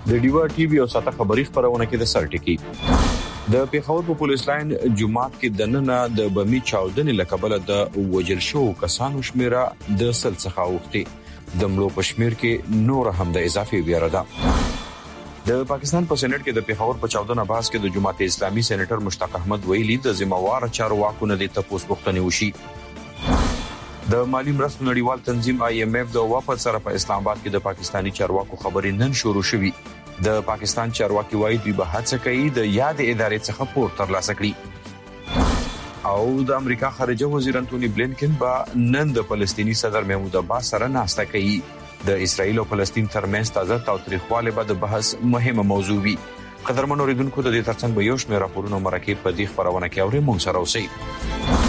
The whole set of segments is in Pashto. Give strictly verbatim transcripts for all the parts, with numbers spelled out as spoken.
د ډیوا ټي وي او ساته خبري خبرونه کې د سر ټکی د پیښور په پولیس لاین جمعات کې د نننه د بمی چاودنې لکبل د وجل شو کسانو شمیره د سل څخه اوختي د ملو پشمیر کې نور هم د اضافي ویره ده. د پاکستان په سېنات کې د پیښور په چاودنه باز کې د جماعت اسلامي سېنیټر مشتاق احمد ویلي د ذمہوار چارواکو نه د تپوس پوښتنې وشي. د مالی مرستو نړیوال تنظیم آی ایم ایف د وفد سره په اسلام آباد کې د پاکستانی چارواکو خبرې نن شروع شوې. د پاکستان چارواکي وايي دوی به هڅه کوي د یاد ادارې څخه پور ترلاسه کړي. او د امریکا خارجه وزیر انټونی بلینکن به نن د فلسطینی صدر محمود عباس سره ناسته کوي. د اسرایل او فلسطین ترمنځ تازه تاوتریخوالی به د بحث مهمه موضوع وي. قدرمن اوریدونکو د دې ترڅنګ به یو شمېر راپورونه مرکه په دې خبرونه کې اوري مونږ سره اوسئ.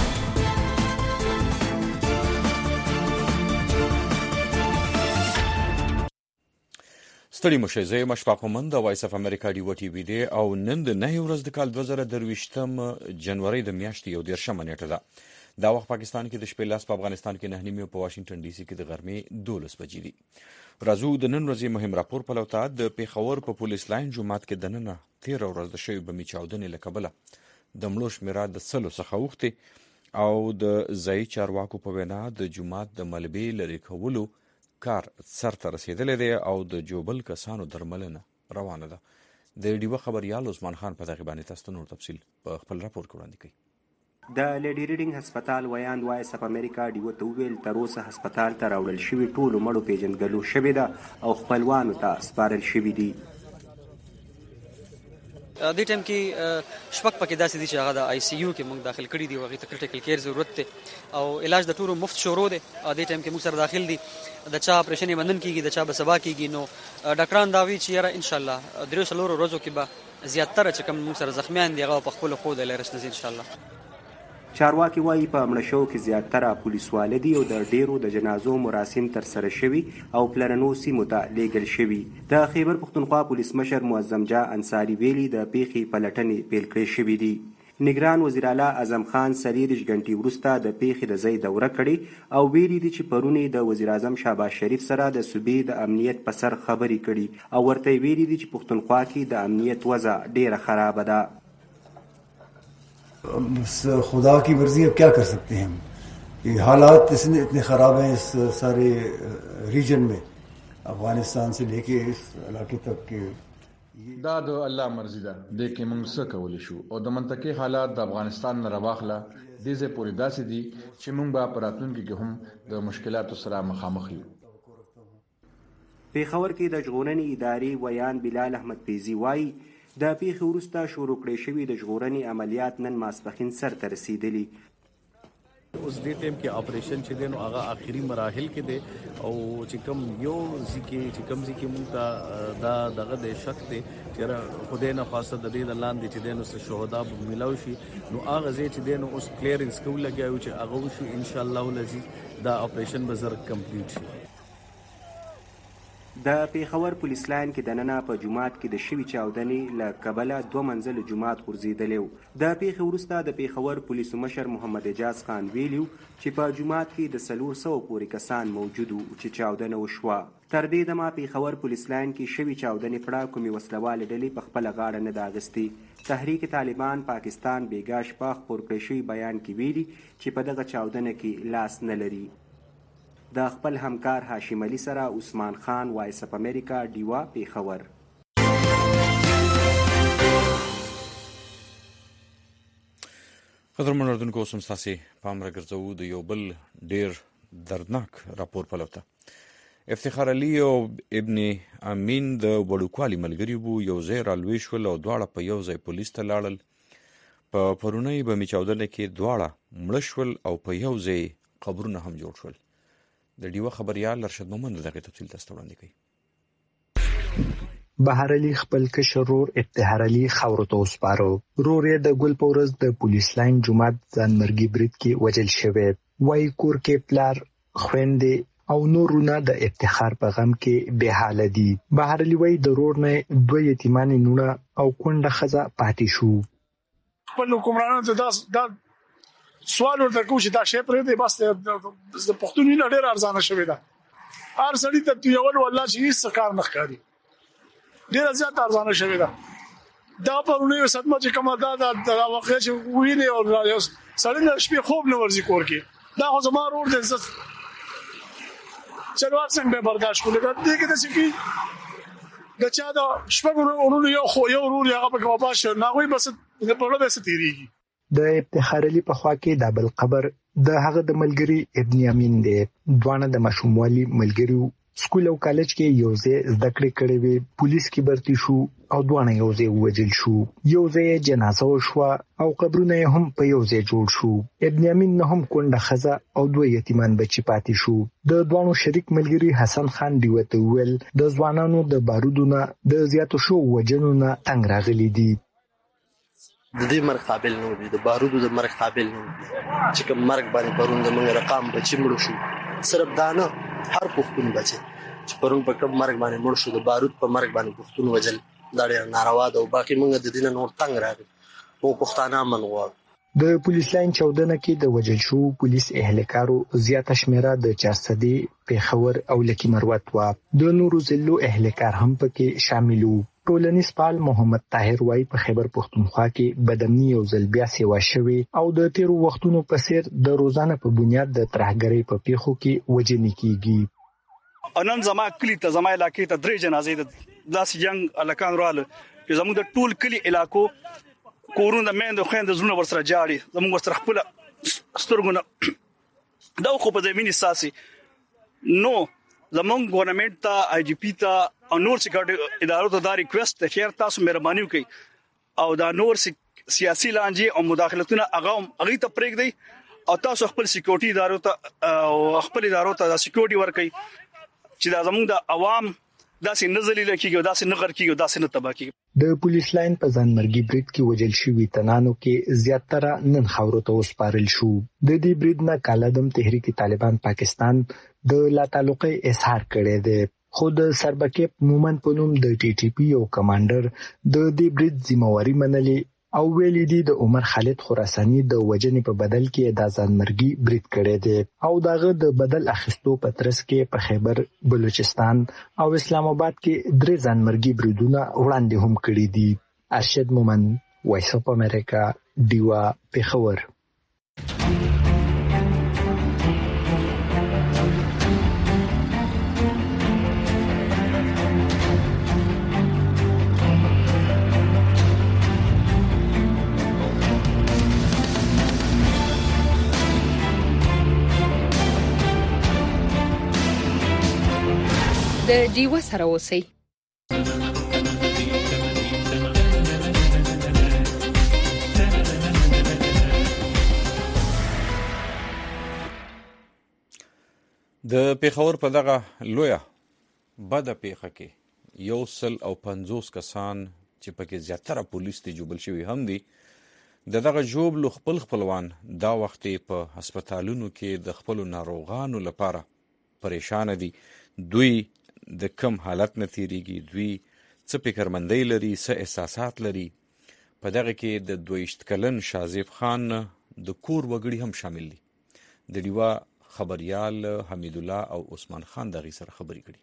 ستړي مشه زه مشفق مومند د وایس اف امریکا ډیو ټي وی دی او نن د نه ورځ د کال دوه زره درویشتم جنوري د میاشتې یو دیرشمه نیټه ده. دا وخت پاکستان کې د شپې لاس په افغانستان کې نه نیمه په واشنگټن ډي سي کې د غرمې دولس بجې دي. راځو د نن ورځې مهم راپور په لوتا د پیښور په پولیس لاین جمعات کې د نن تیر ورځ د شوی بمی چاودنې لکبله د ملو شمیره د سلو څخه اوختي او د ځای چارواکو په وینا د جمعات د ملبې لري کولو کار سر ته رسیدلی دی او د جوبل کسانو درملنه روانه ده. د ډیوه خبريال عثمان خان په دغه باندې تاسو نور تفصیل په خپل راپور کې وړاندې کوي. د لیډي ریډینګ هسپتال ویاند وایس اف امریکا ډیو ته ویل تر اوسه هسپتال ته راوړل شوي ټولو مړو پیژندګلو شوې ده او خپلوانو ته سپارل شوي دي. دې ټایم کې شپږ پکې داسې دي چې هغه د آی سی یو کې موږ داخل کړي دي او هغې ته کریټیکل کیر ضرورت دی او علاج د ټولو مفت شروع دی. دې ټایم کې موږ سره داخل دي د چا اپریشن یې منن کېږي د چا به سبا کېږي. نو ډاکټران دا وایي چې یاره انشاءالله دریو څلورو ورځو کې به زیاتره چې کوم موږ سره زخمیان دي هغه په خپلو خو د لارې ځي انشاءالله. چارواکي وایي په مړه شوو کې زیاتره پولیسواله دي او د ډیرو د جنازو مراسم ترسره شوي او پلرنو سیمو ته لیږل شوي. د خیبر پښتونخوا پولیس مشر معظم جاه انصاري ویلي د پیښې پلټنې پیل کړې شوي دي. نگران وزیر اعلی اعظم خان څلېرویشت غنټې وروسته د پیښې د ځای دوره کړې او ویلي دي چې پرونی د وزیر اعظم شهباز شریف سره د صوبې د امنیت په سر خبرې کړي او ورته ویلي دي چې پښتونخوا کې د امنیت وضع ډیره خرابه ده. खुदा की मर्जी अब क्या कर सकते हैं हम. ये हालात इतने इतने ख़राब हैं इस सारे रीजन में अफगानिस्तान से लेके इस इलाके तक के دا د الله مرزي ده د کې موږ څه کولی شو او د منطقې حالات د افغانستان نه راواخله د دې پورې داسې دي چې موږ به په راتلونکي کې هم د مشکلاتو سره مخامخ یو. پیښور کې د ژغورنې ادارې ویان بلال احمد پیزي وایي د پیښې وروسته شروع کړی شوي د ژغورنې عملیات نن ماسپښین سر ته رسیدلي. اوس دې ټیم کې اپریشن چې دی نو هغه آخري مراحل کې دی او چې کوم یو ځای کې چې کوم ځای کې موږ ته دا دغه د شک دی چې خدای نه خواسته د دې نه لاندې چې دی نو څه شهدا به میلاو شي نو هغه ځای چې دی نو اوس کلیرنس کوو لګیا چې هغه وشي انشاءالله العزیز دا اپریشن به زر کمپلیټ شي. د پیښور پولیس لاین کې د ننه په جومات کې د شوي چاودنې له کبله دوه منزله جومات غورځېدلی و. د پیښې وروسته د پیښور پولیسو مشر محمد اجاز خان ویلي چې په جومات کې د څلور سوو پورې کسان موجود وو چې چاودنه وشوه. تر دې دمه پیښور پولیس لاین کې شوي چاودنې پړه کومې وسلوالې ډلې په خپله غاړه نه ده اخیستې. تحریک طالبان پاکستان بیګا شپه خپور کړی شوي بیان کې ویلي چې په دغه چاودنه کې لاس نه لري. د خپل همکار هاشم علي سره عثمان خان وایس اف امریکا ډیوا پیښور. قدرمن اردوونکو اوس هم ستاسې پام راګرځوو د یو بل ډېر دردناک راپور په لوته. افتخار علي او ابن امین د وړوکوالي ملګري وو یو ځای رالوی شول او دواړه په یو ځای پولیس ته لاړل. په پرونۍ بمي چاودنه کې دواړه مړه شول او په یو ځای قبرونه هم جوړ شول. د ډیوه خبريال ارشد مومند دغه تفصیل تاسو وړاندې کوي. بهر علي خپل کشر رور افتخار علي خاورو ته وسپارو. رور یې د ګل په ورځ د پولیس لاین جومات ځانمرګي برید کې وژل شوی. وایي کور کې پلار خویندې او نورونه د افتخار په غم کې بې حاله دي. بهر علي وایي د رور نه دوه یتیمانې نونه او کونډه ښځه پاتې شو. خپل حکمرانانو ته دا سوال ورته کوم چې دا شی پرې دی بس د پښتون وینه ډېر ارزانه شوې ده. هر سړي ته یو ول والله چې هیڅ کار نه ښکاري ډیره زیاته ارزانه شوې ده. دا پرونی صدمه چې کومه دا د واقعي چې ویني او سړی نه شپې خوب نه ورځي کور کې. دا خو زما ورور دی عزت چلوات څنګه به برداشت کولای دا دې کې د سکی د چا د شپږ ورونو یو خو یو ورور هغه په وبا شو ناغوي بس د پرله به ستیریږي. د افتخار علي په خوا کې د بل قبر د هغه د ملګری ابن یمین دی. دوانه د مشوموالي ملګریو سکول او کالج کې یو ځای زده کړې کړې وي. پولیس کې برتی شو او دوانه یو ځای وجل شو. یو ځای جنازه وشو او قبرونه هم په یو ځای جوړ شو. ابن یمین نه هم کونډه خزه او دوه یتیمان بچی پاتې شو. د دوانو شریک ملګری حسن خان دیوته ویل د ځوانانو د بارودونه د زیاتو شو وجنو نه تنگ راغلي دي. د دې مرګ قابل نه دي، د بارودو د مرګ قابل نه دي چې کوم مرګ باندې پرون د موږ رقم بچی مړ شو. صرف دانه هر پښتون بچي چې پرون په کوم مرګ باندې مړ شو، د بارود په مرګ باندې پښتون وجل دا ډېر ناروا ده او باقي موږ د دې نه نور تنگ راغلي او پښتانه منغوا. د پولیس لاین چودنه کې د وجل شو پولیس اهلکارو زیاته شمیره د چارسدي پیښور او لکی مروت وا. د نورو ضلعو اهلکار هم پکې شامل وو. ټولنیز پال محمد طاهر وای په خیبر پښتونخوا کې بدامني یو ځل بیا سیوا شوی او د تیرو وختونو په څیر د روزانه په بنیاد د ترهګرۍ په پیښو کې وجنی کیږي. انن زما کلی ته زما علاقې ته درې جنازې د داس جنگ الکان رااله چې زموږ د ټول کلی علاقو کورونه د مېند خويند زونه ورسره جاړي زموږ ورسره خپل سترګونه دا خو په زميني ساسي نو زموږ ګورنمنت ته آی جی پی ته او نور سکیورټي ادارو ته دا ریکوست ته چې تاسو مهرباني وکړئ او دا نور سیاسي لانجې او مداخلتونه هغه هغه ته پرېږدئ او تاسو خپل سکیورټي ادارو ته او خپل ادارو ته دا سکیورټي ورکړئ چې دا زموږ د عوام داسې نزلې لکېږي داسې نغر کېږي داسې نه تبا کېږي. د پولیس لاین په ځانمرګي برید کې وجل شوی تنانو کې زیاتره نن خاورو ته وسپارل شو. د دې برید نه کالادم تحریک طالبان پاکستان د لا تعلقي اظهار کړی دی. خو د سربکیپ مومن په نوم د ټي ټي پی او کمانډر د دې برید ذمہواری منلې او ویلي دي د عمر خالد خراساني د وجنې په بدل کې د ځانمرګي برید کړی دی او داغه د بدل اخیستو په ترڅ کې په خیبر بلوچستان او اسلام آباد کې درې ځانمرګي بریدونه وړاندې هم کړی دي. ارشد مومن، وایس اف امریکا، دیوا، پیښور. د دیوا سره اوسئ. د پیښور په دغه لویه بده پیښه کې یو سل او پنځوس کسان چې پکې زیاتره پولیس ته جوړل شوی هم دي د دغه جوړ خپل خپلوان دا وخت په هسپتالونو کې د خپل ناروغانو لپاره پریشان دي. دوی د کم حالت نه تیریږي، دوی څه فکرمندۍ لري، څه احساسات لري. په دغه کې د دویشت کلن شازیب خان د کور وګړي هم شامل دي. د دیوا خبريال حمید الله او عثمان خان دغه سره خبرې کړي.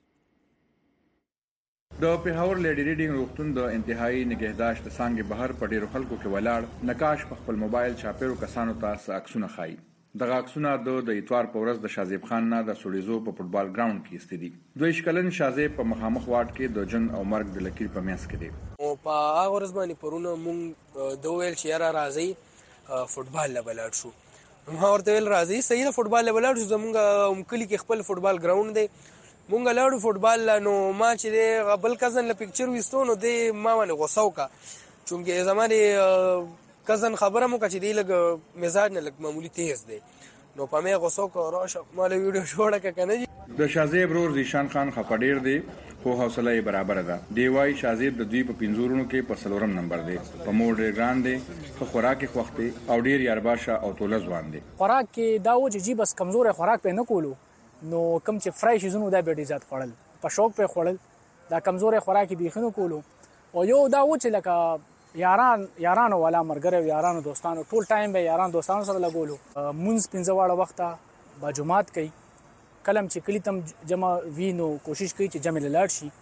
د پیښور لیډي ریډینګ روغتون د انتهایی نگهداشت څنګه بهر په ډیرو خلکو کې ولاړ نقاش په خپل موبایل چاپیرو کسانو ته عکسونه خایي. دغه عکسونه د اتوار په ورځ د شازیب خان نه د سوړیزو په فوټبال ګراوند کې استدي. دوی شکلن شازیب په مخامخ واټ کې د جن او مرګ د لکیر په میاس کې دي. او په هغه ورځ باندې پرونه مونږ د ویل چې را راځي فوټبال لبلاد شو. ما ورته ویل راځي صحیح فوټبال لبلاد شو. زمونږ کلی کې خپل فوټبال ګراوند دی، مونږ لاړو فوټبال نو ما چې غبل کزن له پکچر وستونو دی ما باندې غوسه وکړه چونګې زماره کزن خبره مو کچې دی لګ مزاج نه لګ معمولی تیز دی نو په مې غوسه کو راشه مال ویډیو جوړه کنه. د شازیب رور زیشان خان خپډیر دی خو حوصله یې برابر ده. دی وای شازیب د دوی په پنځورونو کې په سلورم نمبر دی، په موډ ګران دی، خو خوراک وخت او ډیر یارباشه او توله ځوان دی. خوراک کې دا و چې جی بس کمزور خوراک په نه کولو نو کم چې فرای شیزونو دا به ډیر زیات خورل په شوق په خورل دا کمزور خوراک به خنو کولو او یو دا و چې لکه یاران یارانو والا مرګره یارانو دوستانو ټول ټایم به یاران دوستانو سره لګولو. مونږ پنځه واړه وخته با جمعات کوي کلم چې کلی تم جمع وینو کوشش کوي چې جمع لاړ شي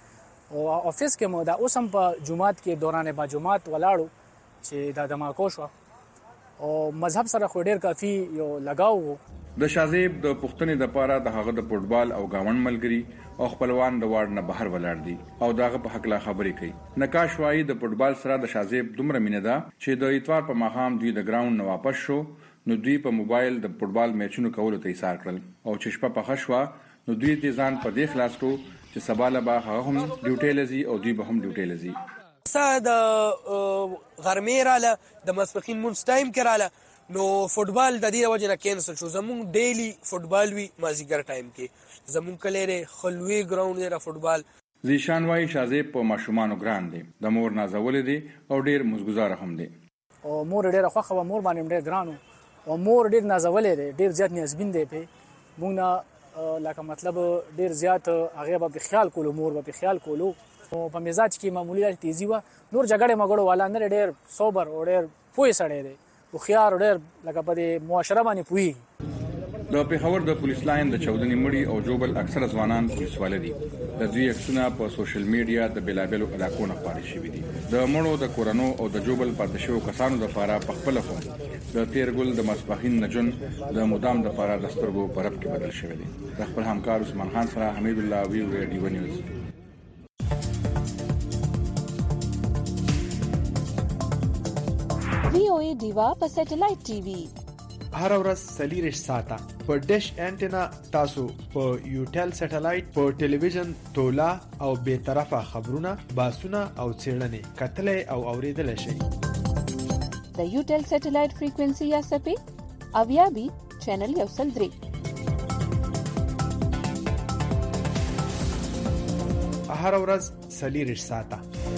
او افیس کې مو دا اوس هم په جمعات کې دوران با جمعات ولاړو چې دا دماکو شو او مذهب سره خو ډیر کافي یو لگاو د شازیب د پښتنې د پاره د هغه د فوټبال او گاون ملګری او خپلوان د واړ نه بهر ولاړ دي او داغه په حق لا خبرې کوي نکاش وایي د فوټبال سره د شازیب دومره مینه ده چې د اتوار په ماښام دوی د ګراوند نه واپس شو نو دوی په موبایل د فوټبال میچونو کولو ته ایثار کړل او چې شپه په خشوا نو دوی د ځان په دې خلاص کو چې سبا له به هغه هم ډیوټي لذي او دوی به هم ډیوټي لذي سا د غرمې رااله د مسپخین مونږ ټایم کې رااله نو فوټبال د دې وجه نه کینسل شو زموږ ډیلی فوټبال وی مازیګر ټایم کې زموږ کلهره خلوی ګراوند دی فوټبال زیشان وای شازیب په ماشومانو ګران دی د مور نازولې دی او ډیر مزګزار هم دی او مور ډیر خوخه و مور باندې ډیر ګرانو او مور ډیر نازولې دی ډیر زیات نسبین دی په مونږ لکه مطلب ډیر زیات هغه به خیال کولو مور به خیال کولو او په مزاج کې معمولی تیزی و نور جګړه مګړو والا نه ډیر صبر او ډیر پوي سړی دی او خيار ډېر لکه په دې معاشره باندې پوي د پیښور د پولیس لاین د چودنې مړي او جوبل اکثر ځوانان پولیس والي دي د دوی عکسونه په سوشل میډیا د بلابلو علاقو نه خپاره شوي دي د مړو د کورونو او د جوبل پاتې شوو کسانو د لپاره په خپل خو د تیرګل د مسپخین نجن د مدام د لپاره د سترګو پرب کې بدل شوی دي د خپل همکار عثمان خان سره حمید الله وی ریډیو نیوز وی او ای دیوا په سټلایټ ټي وي هر ورځ سلیریش ساته په ډیش انټینا تاسو په یوټل سټلایټ په ټلویزیون تولا او به طرفه خبرونه باسونه او چیرنې کتلې او اوریدل شي د یوټل سټلایټ فریکوئنسي یا سپی اویا بي چینل یو سل درې هر ورځ سلیریش ساته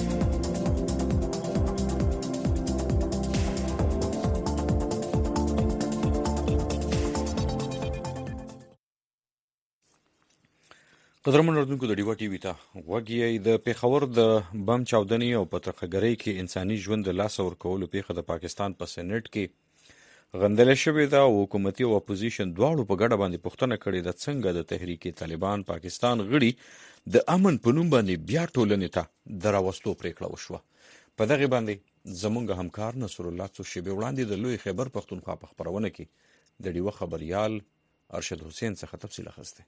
قدرمن اردوونکو د ډیوا ټي وي ته وګورئ د پیښور د بم چاودنې او پترخګرۍ کې انساني ژوند د لاس ورکولو پیښه د پاکستان په سېنات کې غندل شوې ده او حکومتي او اپوزیشن دواړو په ګډه باندې پوښتنه کړې ده څنګه د تحریک طالبان پاکستان غړي د امن په نوم باندې بیا ټولنې ته د راوستو پریکړه وشوه په دغه باندې زمونږ همکار نصر الله څو شیبې وړاندې د لوی خیبر پښتونخوا په خبرونه کې د ډیوا خبريال ارشد حسین څخه تفصیل اخیسته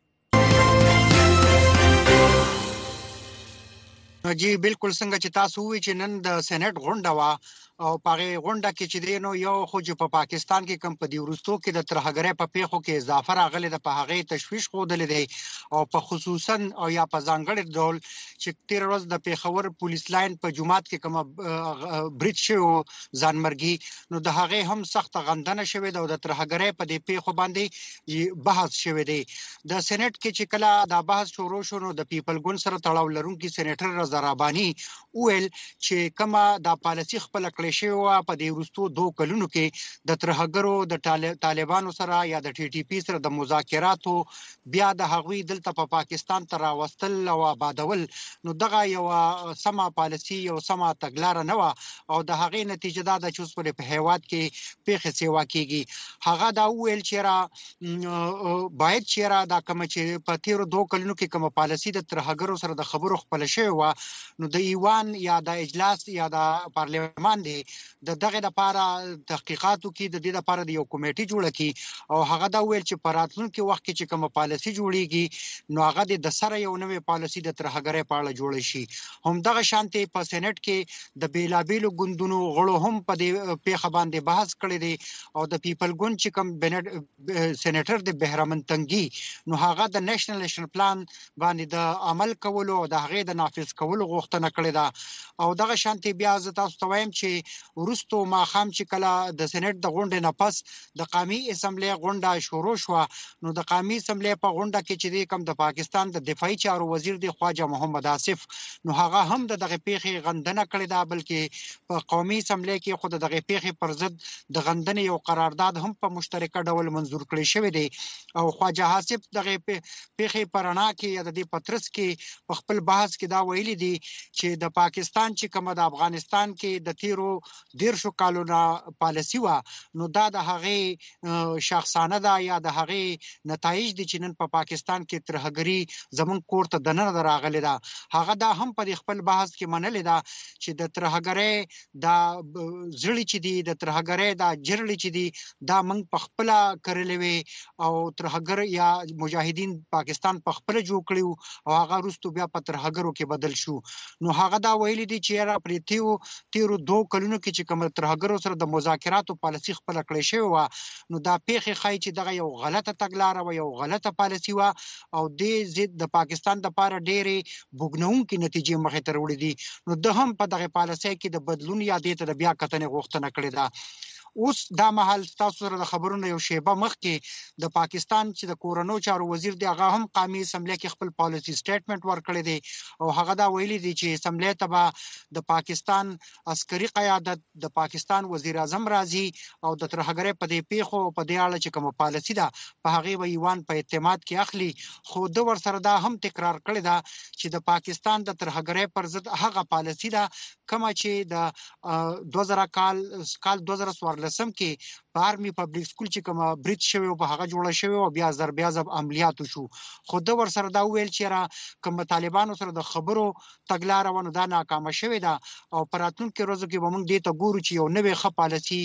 جی بالکل څنګه چې تاسو وی چې نن د سېنات غونډه وا او پاره غونډه کې چې دینو یو خو چې په پاکستان کې کم په دی ورستو کې د ترهګرۍ په پیښو کې اضافه راغلي د په هغه تشويش خودل دي او په خصوصا او یا په ځانګړي ډول چې تیر ورځ د پیښور پولیس لاین په جمعات کې کوم بریټ شو ځانمرګي نو د هغه هم سخت غندنه شوې ده او د ترهګرۍ په دې پیښو باندې بحث شوې دی د سېنات کې چې کله دا بحث شروع شو نو د پیپل ګون سره تړاو لرونکي سېنیټر رضا رباني ویل چې کما د پالیسي خپل شوی په دې ورستو دوه کلونو کې د ترهګرو د طالبانو سره یا د ټي ټي پی سره د مذاکراتو بیا د هغوی دلته په پاکستان تر راوستل او آبادول نو دغه یو سما پالیسي یو سما تګلار نه و او د هغې نتیجه دا د چوس په هیواد کې پیښه سیوا کیږي هغه دا ویل چې را باید چې را د کوم چې په تیرو دوه کلونو کې کوم پالیسي د ترهګرو سره د خبرو خپل شوی و نو د ایوان یا د اجلاس یا د پارلیمان دی د دغه لپاره تحقیقاتو کې د دې لپاره د یو کمیټي جوړه کی او هغه دا ویل چې په راتلونکي وخت کې چې کوم پالیسي جوړیږي نو هغه د سره یو نوې پالیسي د ترهګرۍ په اړه جوړ شي هم دغه شانتي په سېنات کې د بیلابیلو ګوندونو غړو هم په دې پیښه باندې بحث کړی دی او د پیپل ګوند چې کوم سېنیټر د بهرمن تنګي نو هغه د نېشنل اکشن پلان باندې د عمل کولو او د هغه د نافذ کولو غوښتنه کړې ده او دغه شانتي بیا ز تاسو ته وایم چې ورستو ما خام چې کله د سېنات د غونډې نه پس د قومي اسمبلی غونډه شروع شو نو د قومي اسمبلی په غونډه کې چې کوم د پاکستان د دفاعي چارو وزیر دی خواجه محمد آصف نو هغه هم د دغه پیښې غندنه کړې ده بلکې په قومي اسمبلی کې خود دغه پیښې پر ضد د غندنې یو قرارداد هم په مشترکه ډول منزور کړی شوی دی او خواجه آصف دغه پیښې پرانا کې یا د دې پترس کې په خپل بحث کې دا ویلي ویلي دي چې د پاکستان چې کومه د افغانستان کې د تیرو دیرشو کالونو پالیسي وه نو دا د هغې شخصانه ده یا د هغې نتایج دي چې نن په پاکستان کې ترهګري زمونږ کور ته دننه راغلې ده. هغه دا هم په خپل بحث کې منلې ده چې د ترهګرۍ دا زړی چې دي د ترهګرۍ دا جرړې چې دي دا موږ په خپله کرلې وې او ترهګر یا مجاهدین پاکستان په خپله جوړ کړي او هغه وروسته بیا په ترهګرو کې بدل شو. نو هغه دا ویلي دي چې یاره پرې تیرو تیرو دوه کلونو کې چې کوم ترهګرو سره د مذاکراتو پالیسي خپله کړې شوې وه نو دا پیښې ښایي چې دغه یو غلطه تګلاره وه یو غلطه پالیسي وه او دې ضد د پاکستان دپاره ډېرې بوږنوونکې نتیجې مخې ته راوړې دي. نو ده هم په دغه پالیسۍ کې د بدلون یا دې ته د بیا کتنې غوښتنه کړې ده. اوس دا مهال تاسو سره د خبرونو یو شیبه مخکې د پاکستان چې د کورنو چارو وزیر دی هغه هم قومي اسمبلی کې خپل پالیسي سټیټمنټ ورکړی دی او هغه دا ویلي دی چې اسمبلی ته به د پاکستان عسکري قیادت د پاکستان وزیر اعظم راځي او د ترهګرۍ په دې پیښو په دې اړه چې کومه پالیسي ده په هغې به ایوان په اعتماد کې اخلي. خو ده ورسره دا هم تکرار کړې ده چې د پاکستان د ترهګرۍ پر ضد هغه پالیسي ده کومه چې د دوه زره کال کال دوه زره څوارلس لسم کې په آرمي پبلیک سکول چې کومه برید شوی او په هغه جوړه شوی او بیا ضرب ضرب عملیاتو شو. خو ده ورسره دا وویل چې را کوم طالبانو سره د خبرو تګلاره وه نو دا ناکامه شوې ده او په راتلونکي ورځو کې به موږ دې ته ګورو چې یو نوې ښه پالیسي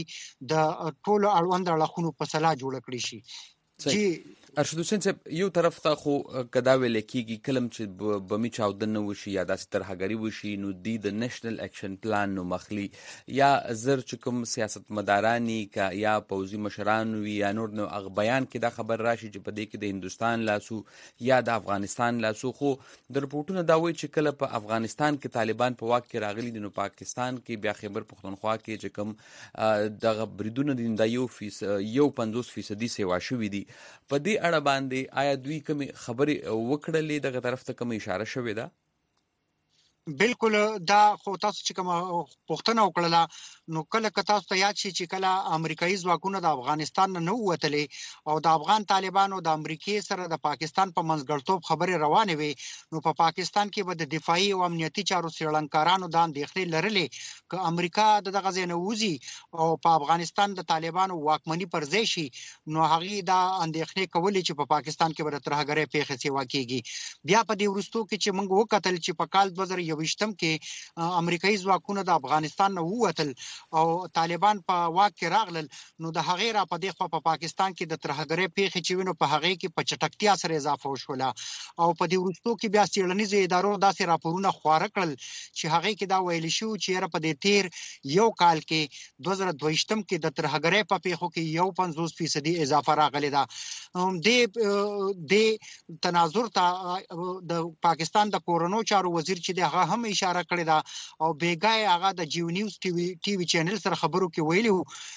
د ټولو اړوند اړخونو په سلا جوړه کړې شي. جی ارشد حسین صاحب یو طرف ته خو کدا ویل کېږي کلم چې بمي چاودنه وشي یا داسې ترهګري وشي نو دی د نیشنل اکشن پلان نو مخلي یا زر چې کوم سیاست مدارانی کا یا پوزي مشران وي یا نور نو اغ بیان کې دا خبر راشي چې په دې کې د هندستان لاسو یا د افغانستان لاسو. خو د رپورټونو دا وایي چې کله په افغانستان کې طالبان په واک کې راغلي دي نو پاکستان کې بیا خیبر پختونخوا کې چې کوم دغه بریدونه دي دا یو فیص یو پنځوس فیصدي سیوا شوي دي. په دې اړه باندې آیا دوی کومې خبرې وکړلې دغه طرف ته کومه اشاره شوې ده؟ بالکل دا خو تاسو چې کوم پوښتنه وکړله نو کله که تاسو ته یاد شي چې کله امریکایي ځواکونه د افغانستان نه ووتلې او د افغان طالبانو د امریکې سره د پاکستان په منځګړتوب خبرې روانې وي نو په پاکستان کې به د دفاعي او امنیتي چارو څېړنکارانو دا اندېښنې لرلې که امریکا د دغه ځای نه وځي او په افغانستان د طالبانو واکمني پر ځای شي نو هغې دا اندېښنې کولې چې په پاکستان کې به د ترهګرۍ پیښې سیوا کېږي. بیا په دې وروستو کې چې موږ وکتل چې په کال دوه زره یوویشتم کې امریکایي ځواکونه د افغانستان نه ووتل او طالبان په واک کې راغلل نو د هغې را په دې خوا په پاکستان کې د ترهګرۍ پیښې چې وي نو په هغې کې په چټکتیا سره اضافه وشوله او په دې وروستو کې بیا څېړنیزو ادارو داسې راپورونه خواره کړل چې هغې کې دا ویلي شو چې یاره په دې تیر یو کال کې دوه زره دوهویشتم کې د ترهګرۍ په پیښو کې یو پنځوس فیصدي اضافه راغلې ده. دې دې تناظر ته د پاکستان د کورنو چارو وزیر چې دی هغه هم اشاره کړې ده او بیګای هغه د جیو نیوز ټي وي ټي وي چینل سره خبرو کې ویلي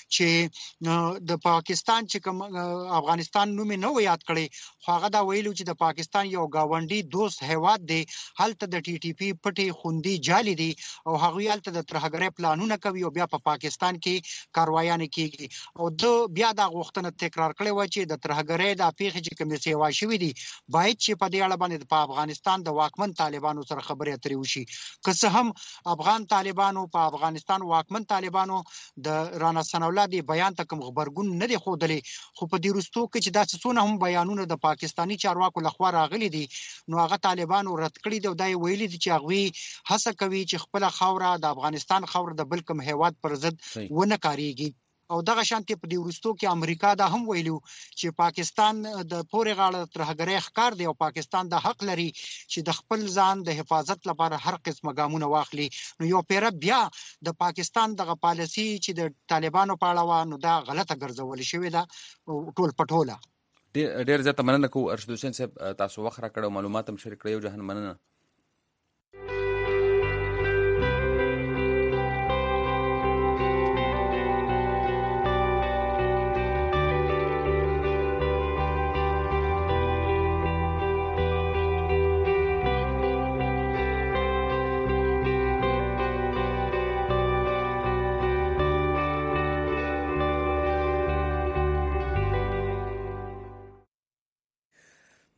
چې د پاکستان چې کوم افغانستان نوم نه و یاد کړی خو هغه دا ویلو چې د پاکستان یو گاونډي دوست هیواد دی هلته د ټي ټي پی پټي خوندي جالي دي او هغوی هلته د ترهګرۍ پلانونه کوي او بیا په پاکستان کې کاروایانې کېږي او د بیا دا غوښتنه تکرار کړې وه چې د ترهګرۍ دا پیښې چې کومې سیوا شوي دي باید چې په دې اړه باندې په افغانستان د واکمن طالبانو سره خبرې اترې وشي. که څه هم افغان طالبانو په افغانستان واکمن طالبانو د رانا ثناء الله دی بیان ته کوم غبرګون نه دی ښودلی خو په دې وروستو کې چې داسې څونه هم بیانونه د پاکستاني چارواکو لخوا راغلي دي نو هغه طالبانو رد کړي دي او دا یې ویلي دي چې هغوی هڅه کوي چې خپله خاوره د افغانستان خاوره د بل کوم هیواد پر ضد ونه کارېږي. او دغه شانتي په دې وروستو کې امریکا دا هم ویلو چې پاکستان د پورې غاړه ترهګرۍ ښکار دی او پاکستان د حق لري چې د خپل ځان د حفاظت لپاره هر قسمه ګامونه واخلي. نو یو پیره بیا د پاکستان دغه پالیسي چې د طالبانو په اړه وه نو دا غلطه ګرځولې شوې ده ټول پټوله. ډېر زیاته مننه کوو ارشد حسین صاحب تاسو وخت راکړی او معلومات هم شریک کړی. یو جهان مننه.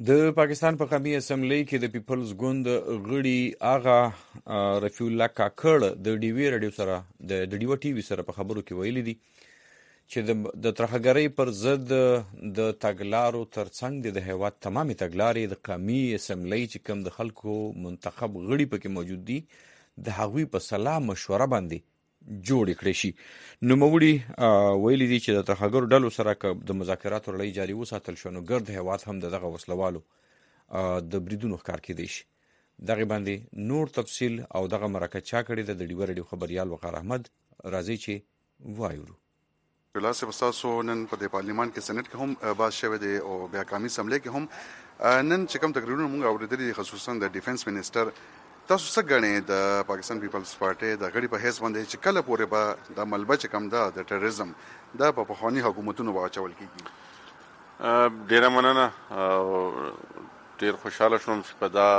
د پاکستان په قومي اسمبلی کې د پیپلز ګوند غړي آغا رفیع الله کاکړ د ډیوی رادیو سره د ډیوی ټي وي سره په خبرو کې ویلي دي چې د ترهګرۍ پر ضد د تګلارو ترڅنګ د هیواد تمامي تګلارې د قومي اسمبلی چې کوم د خلکو منتخب غړي پکې موجود دي د هغوی په سلا مشوره باندې جوړ کړی شي. نوموړي ویلي دي چې د ترهګرو ډلو سره د مذاکراتو لړۍ جاري وساتل شو نو ګرد هیواد هم د دغه وسلوالو د بریدونو ښکار کیدی شي. دغه باندې نور تفصیل او دغه مرکه چا کړی د ډیوی رادیو خبريال وقار احمد راځي چې وایو. لاسه تاسو نن په پارلیمان کې سېنات کې هم باز شوه دی او بیا قومي اسمبلی کې هم نن چې کوم تقریرونه موږ اوریدلي خصوصا د ډیفنس منسٹر تاسو څه غنئ د پاکستان پیپلز پارټي د غړي په هیڅ باندې چې کله پورې به د ملبه چې کم ده د ټیرریزم د په پخوانی حکومتونو واچول کیږي؟ ډیره مننه او ډیر خوشاله شوم چې په دا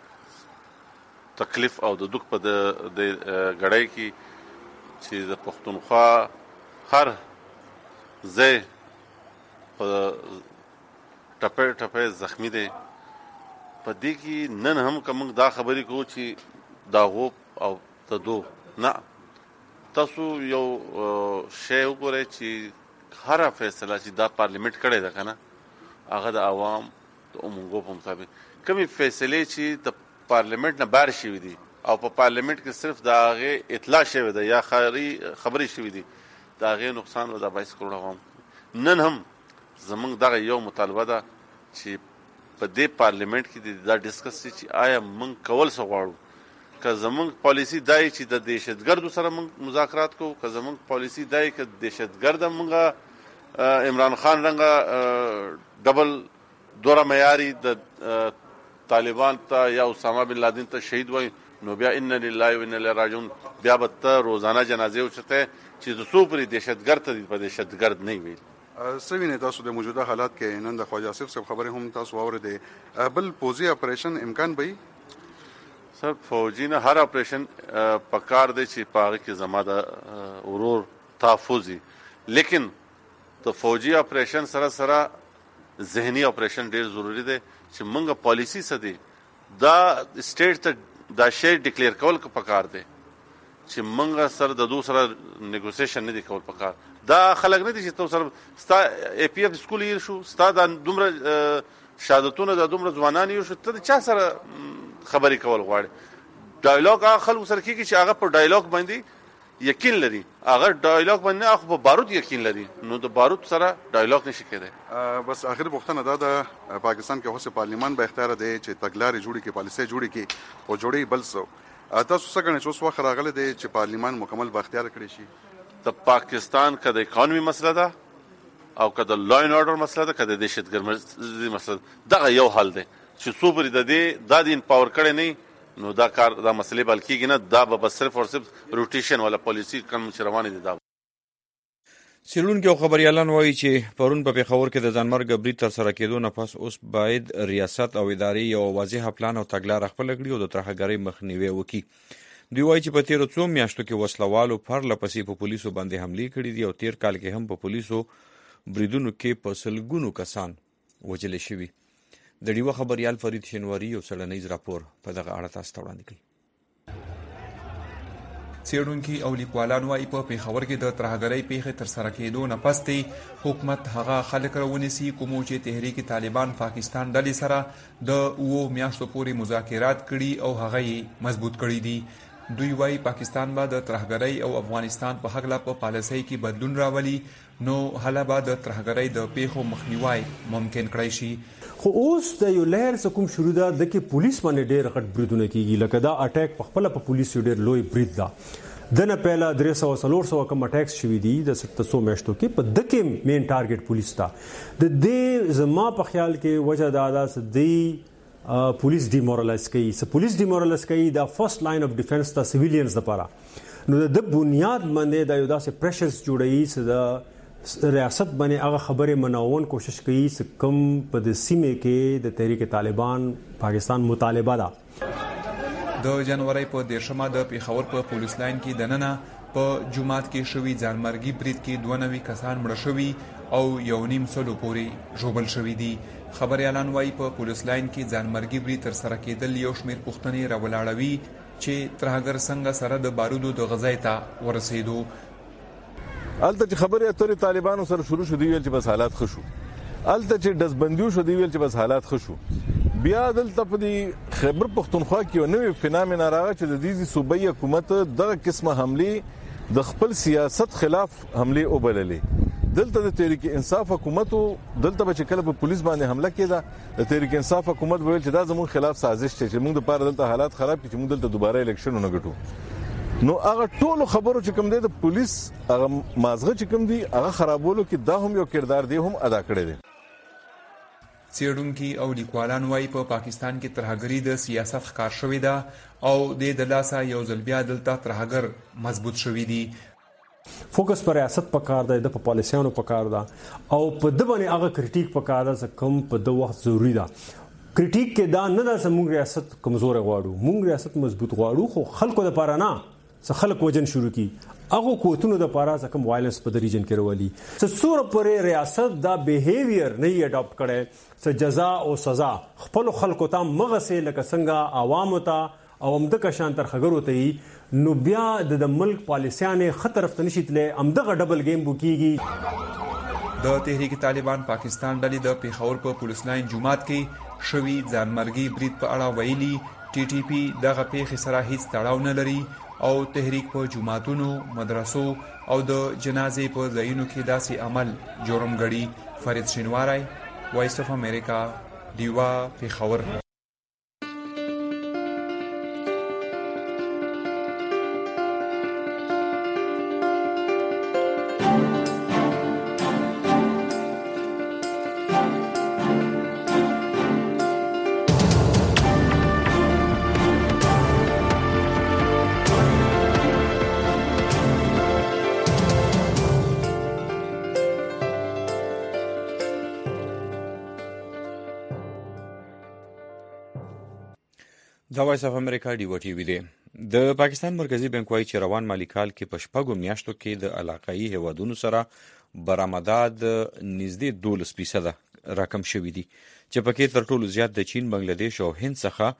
تکلیف او د دوک په د غړای کې چې د پښتونخوا هر ځای په ټپه ټپه زخمی دی. په دې کې نن هم کوم دا خبرې کوو چې دا غوب او تدو نه تاسو یو شی وګورئ چې هر فیصله چې دا پارلیمنت کړی ده کنه هغه د عوام د عمومي په مطابق کومې فیصلې چې د پارلیمنت نه بار شوي دي او په پارلیمنت کې صرف د هغې اطلاع شوی ده یا خبرې شوي دي د هغې نقصان به د بایس کروړه عوام. نن هم زموږ دغه یو مطالبه ده چې په دې پارلیمنت کې دا ډسکس چې آیا موږ کول څه غواړو که زموږ پالیسي دای چې د دهشتګردو سره موږ مذاکرات کوو که زموږ پالیسي دای که دهشتګرد موږ عمران خان رنګه ډبل دوره معیاري د طالبان ته یا اسامه بن لادن ته شهید وایي نو بیا ان لله و انا الیه راجعون بیا به ته روزانه جنازې اوچته چې د څو پرې دهشتګرد ته په دهشتګرد نه ویل. سوینه تاسو د موجوده حالات کې نن د خواجه آصف صاحب خبره هم تاسو اوریدې بل فوجي اپریشن امکان به سر فوجي نه هر اپریشن پکار دی چې پاره کې زما د ورور تحفظي لیکن د فوجي اپریشن سره سره ذهني اپریشن ډیر ضروری دی چې موږ پالیسی سدي دا سټیټ ته دا شی ډیکلیئر کول کو پکار دی چې موږ سره د دوسر نیګوسیشن نه دی کول پکار دا خلک نه دي چې تاسو سره ستا ای پی اف سکول یې شو ستا د دومره شهادتونه د دومره ځوانان یې شو ته چا سره خبرې کول غواړي ډایلاګ هغه خلکو سره کېږي چې هغه په ډایلاګ باندې یقین لري هغه ډایلاګ باندې هغه په بارود یقین لري نو د بارود سره ډایلاګ نشي کېدای. بس اخر پوښتنه دا د پاکستان کې هوسه پارلیمان به اختیار دی چې تګلارې جوړي کې پالیسي جوړي کې او جوړي بل څه تاسو څه غواړئ چې اوس وخت راغلی دی چې پارلیمان مکمل به اختیار کړی شي؟ د پاکستان که د اکانومي مسله ده او که د لا اینډ اورډر مسله ده که د دهشتګردي مسله ده دغه یو حل دی چې څو پرې د دې دا د امپاور کړی نه نو دا کار دا مسلې بل کېږي نه دا به بس صرف او صرف روټیشن والا پالیسي کوم چې روانې دي دا. څېړونکي او خبریالان وایي چې پرون په پېښور کې د ځانمرګه برید ترسره کېدو نه پس اوس باید ریاست او ادارې یو واضحه پلان او تګلاره خپله کړي او د ترهګرۍ مخنیوی وکړي. دوی وایي چې په تېرو څو میاشتو کې وسلوالو پرله پسې په پولیسو باندې حملې کړي دي او تېر کال کې هم په پولیسو بریدونو کې په سلګونو کسان وژلي شوي. د ډیوه خبریال فرید شینواري یو څېړنیز راپور په دغه اړه تاسو ته وړاندې کړي. څېړونکي او لیکوالان وایي په پېښور کې د ترهګرۍ پیښې ترسره کېدو نه پس دی حکومت هغه خلک راونیسي کومو چې تحریک طالبان پاکستان ډلې سره د اوو میاشتو پورې مذاکرات کړي او هغه یې مضبوط کړي دي. دوی وایي پاکستان به د ترهګرۍ او افغانستان په هکله په پالیسۍ کې بدلون راولي نو هله به د ترهګرۍ د پیښو مخنیوی ممکن کړی شي. خو اوس د یو لهر څه کوم شروع ده د کې پولیس باندې ډېر غټ بریدونه کېږي لکه دا اټیک په خپله په پولیسو ډېر لوی برید ده. د نه پهله درې سوه څلور سوه کم اټیکس شوي دي د څو میاشتو کې په ده کې مین ټارګېټ پولیس ده. د دې زما په خیال کې وجه دا ده چې دی پولیس ډیمورالایز کوي څه پولیس ډیمورالایز کوي دا فرست لاین اف ډیفنس د سیویلینز دپاره نو د بنیاد باندې دا یو داسې پریشرز جوړوي چې د ریاست باندې هغه خبرې مناون کوشش کوي چې کوم په د سیمې کې د تحریک طالبان پاکستان مطالبه ده. د جنوري په دیرشمه د پېښور په پولیس لاین کې دننه په جومات کې شوي ځانمرګي برید کې دوه نوي کسان مړه شوي او یو نیم سلو پورې ژوبل شوي دي. خبريالان وايي په پولیس لاین کې ځانمرګي برید تر سره کېدل یو شمېر پوښتنې راولاړوي چې ترهګر څنګه سره د بارودو د غځای ته ورسېدو. الته چې خبرې اترې طالبانو سره شروع شو دی ویل چې بس حالات ښه شو، الته چې دزبندیو شو دی ویل چې بس حالات ښه شو. بیا دلته په دې خیبر پښتونخوا کې یو نوې فنامنا راغی چې د دې صوبایي حکومت دغه قسمه حمله د خپل سیاست خلاف حمله وبللې. دلته د تحریک انصاف حکومت دلته به چې کله په پولیس باندې حمله کېده د تحریک انصاف حکومت ویل چې دا زموږ خلاف سازش دی چې موږ د پاره دلته حالات خراب کړي چې موږ دلته دوباره الیکشن نه ګټو. نو هغه ټول خبرو چې کوم دی د پولیس هغه مازغه چې کوم دی هغه خرابولو کې دا هم یو کردار دی هم ادا کړی دی. څېړونکي او لیکوالان وايي په پاکستان کې ترهګري د سیاست ښکار شوې ده او د دلاسه یو ځل بیا دلته ترهګر مضبوط شوي دي. فوکس پر ریاست پکار دی، د په پالیسیانو پکار ده او په د باندې هغه کریټیک پکار ده چې کوم په د وخت ضروری ده. کریټیک کې دا نه ده چې موږ ریاست کمزور غواړو، موږ ریاست مضبوط غواړو، خو خلکو د پاره نه چې خلک وجن شروع کی هغه کوتونو د پاره چې کوم وایلنس په د ریجن کې وروالي چې سور پرې ریاست دا بیهیویر نه اډاپټ کړي چې جزا او سزا خپل خلکو ته مغسه لکه څنګه عوامو ته او امده کشان تر خبرو ته نو بیا د ملک پالیسیانه خطر افت نشیتله امدغه ډبل گیم بوکیږي. د تحریک طالبان پاکستان ډلې د پیښور په پولیس لاین جمعات کې شوی ځانمرګي برید په اړه ویلي ټي ټي پی دغه پیښې سره هیڅ تړاو نه لري او تحریک په جماعتونو، مدرسو او د جنازې په ځایونو کې داسې عمل جرم ګڼي. فرید شینواری، وایس اف امریکا، دیوا، پیښور. دا وایس اف امریکا ډیو ټي وی دی. د پاکستان مرکزی بانک وايي چې روان مالی کال کې په شپږو میاشتو کې د علاقايي هیوادونو سره برآمدات نږدې دولس فیصد راکم شوي دي چې پکې تر ټولو زیات د چین، بنگلاديش او هند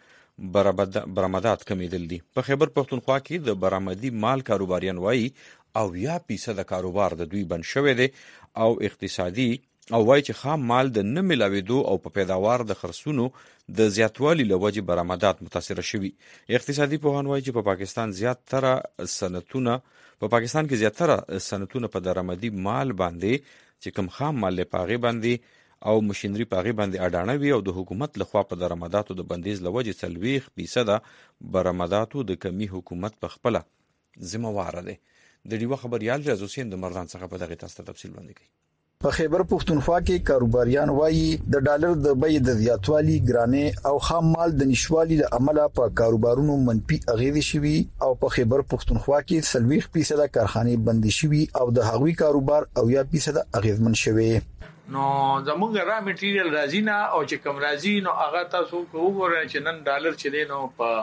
څخه برآمدات کمیدل دي. په خیبر پښتونخوا کې د برآمدي مال کاروباریان وايي او یا فیصد کاروبار د دوی بند شوی دی او اقتصادي او وایي چې خام مال د نه ملاوېدو او په پیداوار د خرڅونو د زیاتوالي له وجې برآمدات متاثره شوي. اقتصادي پوهان وایي چې په پاکستان زیاتره صنعتونه په پاکستان کې زیاتره صنعتونه په درآمدي مال باندې چې کوم خام مال له پاغي باندې او ماشينري پاغي باندې اډانه وي او د حکومت لخوا په درآمداتو د بندیز له وجې څلوېښت فیصد برآمداتو د کمی حکومت په خپل ذمہوار دی. د ډیوه خبريال ریاض حسین د مردان څخه په دغه تاسو تفصیل وړاندې کوي. په خیبر پښتونخوا کې کاروباریان وایي د ډالر د بیې د زیاتوالي، ګرانې او خام مال د نشوالي له امله په کاروبارونو منفي اغیزې شوي او په خیبر پښتونخوا کې څلوېښت فیصد کارخانې بندي شوي او د هغوی کاروبار او یا فیصد اغیزمن شوی. نو زمونږ را میټیریل راځي نه او چې کوم راځي نو هغه تاسو وګورئ چې نن ډالر چې دی نو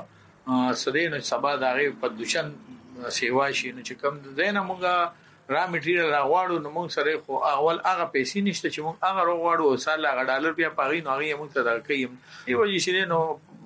په سدینو سبا دغه په دوشن سیوا شي نو چې کوم دینه مونږه را میټیریل راغواړو نو موږ سره خو اول هغه پیسې نشته چې موږ هغه راغواړو او سال هغه ډالر بیا پاغي نو هغه موږ ته درکې دی وایي چې نو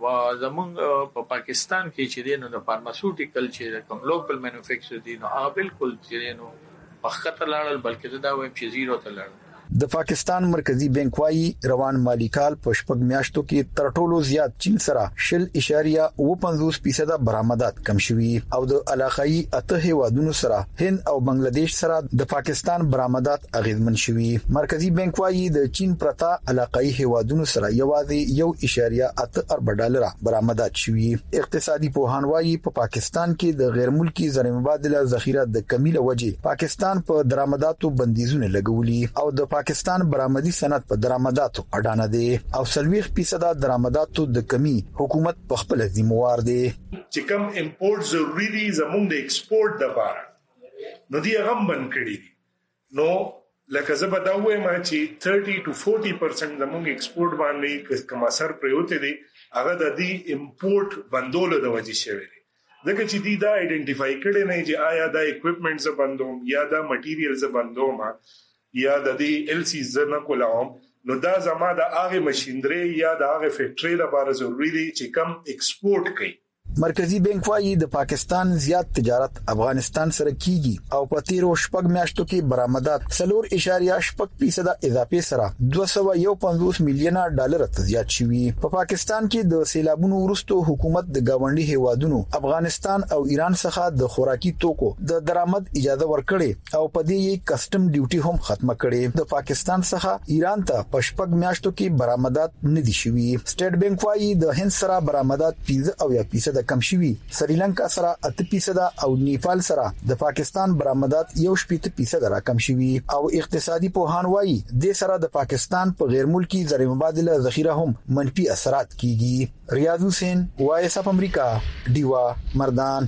زمونږ په پاکستان کې چې دی نو د فارماسوټیکل چې کوم لوکل مینوفیکچر دی نو هغه بالکل چې نو وخت لاړل بلکې دا وایم چې زیرو ته لاړل. د پاکستان مرکزی بانک وايي روان مالی کال په شپږ میاشتو کې تر ټولو زیات چین سره شل اشاریه اوه پنځوس فیصد برآمدات کم شوي او د علاقايي اته هیوادونو سره هند او بنگلاديش سره د پاکستان برآمدات اغیزمن شوي. مرکزی بانک وايي د چین پرتا علاقايي هیوادونو سره یوازې یو اشاریه اته ارب ډالر برآمدات شوي. اقتصادي پوهان وايي په پاکستان کې د غیر ملکی زر مبادله ذخیره د کمی له وجې پاکستان په درآمداتو بندیزونه لګولي او د پاکستان برآمدي صنعت په درآمداتو اډانه دي او څلوېښت فیصد درآمداتو د کمی حکومت په خپل ذمہوار دي. چې کوم امپورټ ضروري دي زموږ د ایکسپورټ لپاره نو دی هغه بند کړی دي. نو لکه زه به دا وایم چې تیس to forty percent زموږ ایکسپورټ باندې کوم اثر پریوته دي هغه د دې امپورټ بندولو د وجې شوی دي. ځکه چې دی دا آئیډنټیفای کړي نه چې آیا دا اکوپمنټ ز بندوم یا دا مټیریل ز بندوم یا د دې ال سی ز نه کولاوم نو دا زما د هغه ماشينري یا د هغه فیکټري لپاره ضروری دي چې کم ایکسپورټ کوي. مرکزی بانک وايي د پاکستان زیات تجارت افغانستان سره کیږي او په تیرو شپږ میاشتو کې برآمدات څلور اشاریه شپږ فیصد اضافه سره دوه سوه یو پنځوس میلیونه ډالر ته زیات شوي. په پاکستان کې د سیلابونو وروسته حکومت د گاونډي هیوادونو افغانستان او ایران څخه د خوراکي توکو د درآمد اجازه ورکړي او په دې یې کسٹم ډیوټي هم ختمه کړې. د پاکستان څخه ایران ته په شپږ میاشتو کې برآمدات نه دي شوي. سټیټ بانک وايي د هند سره برآمدات پنځه او یا فیصد کم شوي. سریلانکا سره اته فیصد او نیپال سره د پاکستان برآمدات یو شپږ فیصد را کم شوي او اقتصادي پوهان وايي د سره د پاکستان په غیر ملکی زر مبادله ذخیره هم منفي اثرات کیږي. ریاض حسین وایس اف امریکا دیوا مردان.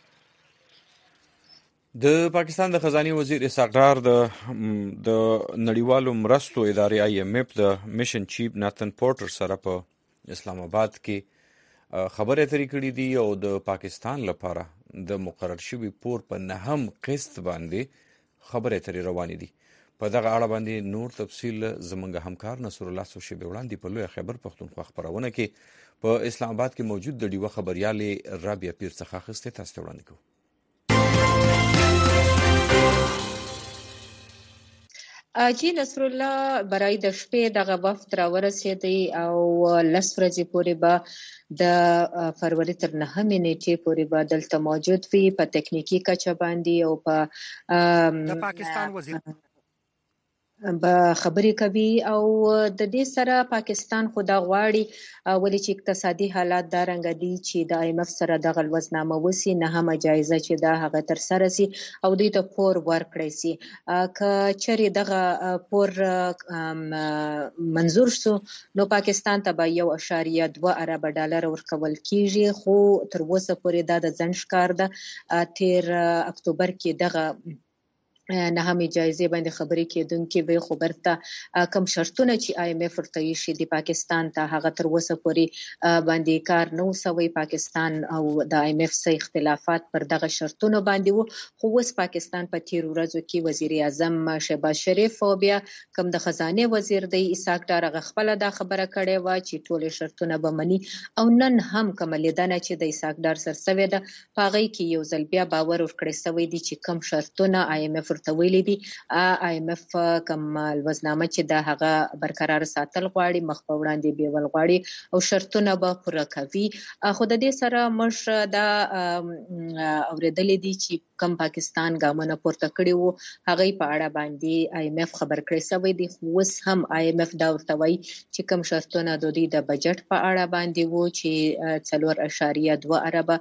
د پاکستان د خزانه وزیر اسحاق ډار د د نړیوالو مرستو ادارې آی ایم ایف د میشن چیف ناتن پورټر سره په اسلام آباد کې خبرې اترې کړې دي او د پاکستان لپاره د مقرر شوی پور په نهم قسط باندې خبرې اترې روانې دي. په دغه اړه باندې نور تفصیل زموږ همکار نصر الله سوشي وړاندې په لوی خبر پښتونخوا خبرونه کې په اسلام آباد کې موجود د ډیوه خبريالې رابعه پیر څخه اخیسته تاسو ته وړاندې کوو. اجي نصر الله برای د شپې دغه وفد را ورسېدی او لس ورځې پورې به د فروری تر نهمې نیټې پورې به دلته موجود وي په تکنیکی کچه باندې او په د پاکستان وزیر به خبرې کوي او د دې سره پاکستان خو دا غواړي ولې چې اقتصادي حالات دا رنګ دي چې د آی ایم ایف سره دغه لوزنامه وسی نه هم جایزه چې دا هغه تر سره سي او دوی ته پور ورکړي سي. که چېرې دغه پور منظور شو نو پاکستان ته به یو اشاریه دوه ارب ډالر ورکول کیږي خو تر اوسه پورې دا د ځنډ ښکار ده. تیر اکتوبر کې دغه نه هم جایزه باندې خبرې کېدونکې وي خو برته کم شرطونه چې آی ایم ایف ورته شي د پاکستان ته هغه تر اوسه پورې باندې کار نه وسوي. پاکستان او د آی ایم ایف سره اختلافات پر دغه شرطونو باندې وو خو اوس پاکستان په تیر ورځو کې وزیر اعظم شهباز شریف او بیا کوم د خزانه وزیر دی اسحاق ډار غ خپل دا خبره کړې و چې ټول شرطونه به مني او نن هم کوم لیدنه چې د اسحاق ډار سره سوي ده پاغي کې یو ځل بیا باور ورکړی سوی دی چې کم شرطونه آی ایم ایف ورته ویلي دي. آی ایم ایف کوم لوزنامه چې د هغه برقرار ساتل غواړي مخ په وړاندې بیول غواړي او شرطونه به پوره کوي. خو د دې سره موږ دا اوریدلې دي چې کم پاکستان ګامونه پورته کړي وو هغه په اړه باندې آی ایم ایف خبر کړی سوی دی خو اوس هم آی ایم ایف دا ورته وایي چې کم شرطونه د دوی د بجټ په اړه باندې وو چې څلور اشاریه دوه اربه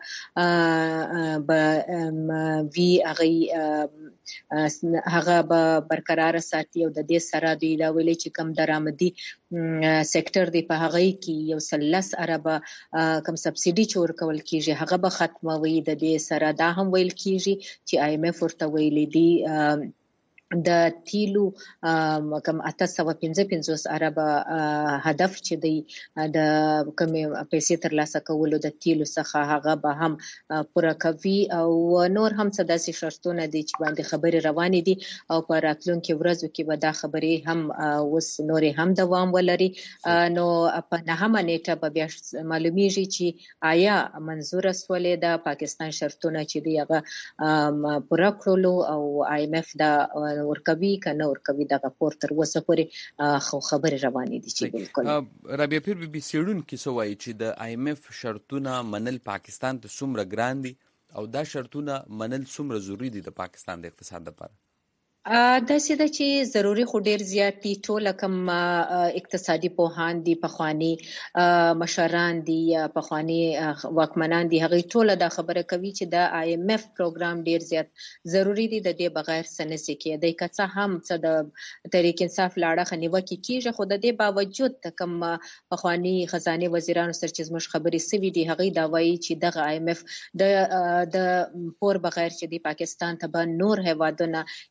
به وی هغه هغه به برقرار ساتي او د دې سره دوی دا ویلي چې کم درآمدي سېکټر دی په هغه کې یو سلس اربه کم سبسيډي چور کول کیږي هغه به ختموي. د دې سره دا هم ویل کیږي چې آی ایم ایف ورته ویلي دي د تیلو کم اته سوه پنځه پنځوس اربه هدف چې دی د کوم پیسې ترلاسه کولو د تیلو څخه هغه به هم پوره کوي او نور هم څه داسې شرطونه دي چې باندې خبرې روانې دي او په راتلونکو ورځو کې به دا خبرې هم اوس نور هم دوام ولري. نو په نهمه نیټه به بیا معلومیږي چې آیا منظور سولې د پاکستان شرطونه چې دی هغه پوره کړلو او آی ایم ایف دا ورکوي کنه ورکوي دغه پور تر اوسه پورې خو خبرې روانې دي چې بالکل. رابعه پیر بي بي سیړون کې څه وایي چې د آی ایم ایف شرطونه منل پاکستان ته څومره ګران دي او دا شرطونه منل څومره ضروری دي د پاکستان د اقتصاد لپاره؟ داسې ده چې ضروري خو ډیر زیات دي. ټول کم اقتصادي پوهان دي پخوانی مشران دي پخوانی واکمنان دي هغه ټول دا خبره کوي چې د آی ایم ایف پروګرام ډیر زیات ضروری دي د دې بغیر سنسي کې د کڅه هم څه د تحریک انصاف لاړه خنیوه کې کیږي خو د دې باوجود کم پخوانی خزانه وزیرانو سره چې زموږ خبرې سوي دي هغه دا وایي چې د آی ایم ایف د د پور بغیر چې د پاکستان ته به نور هوادونه یا نور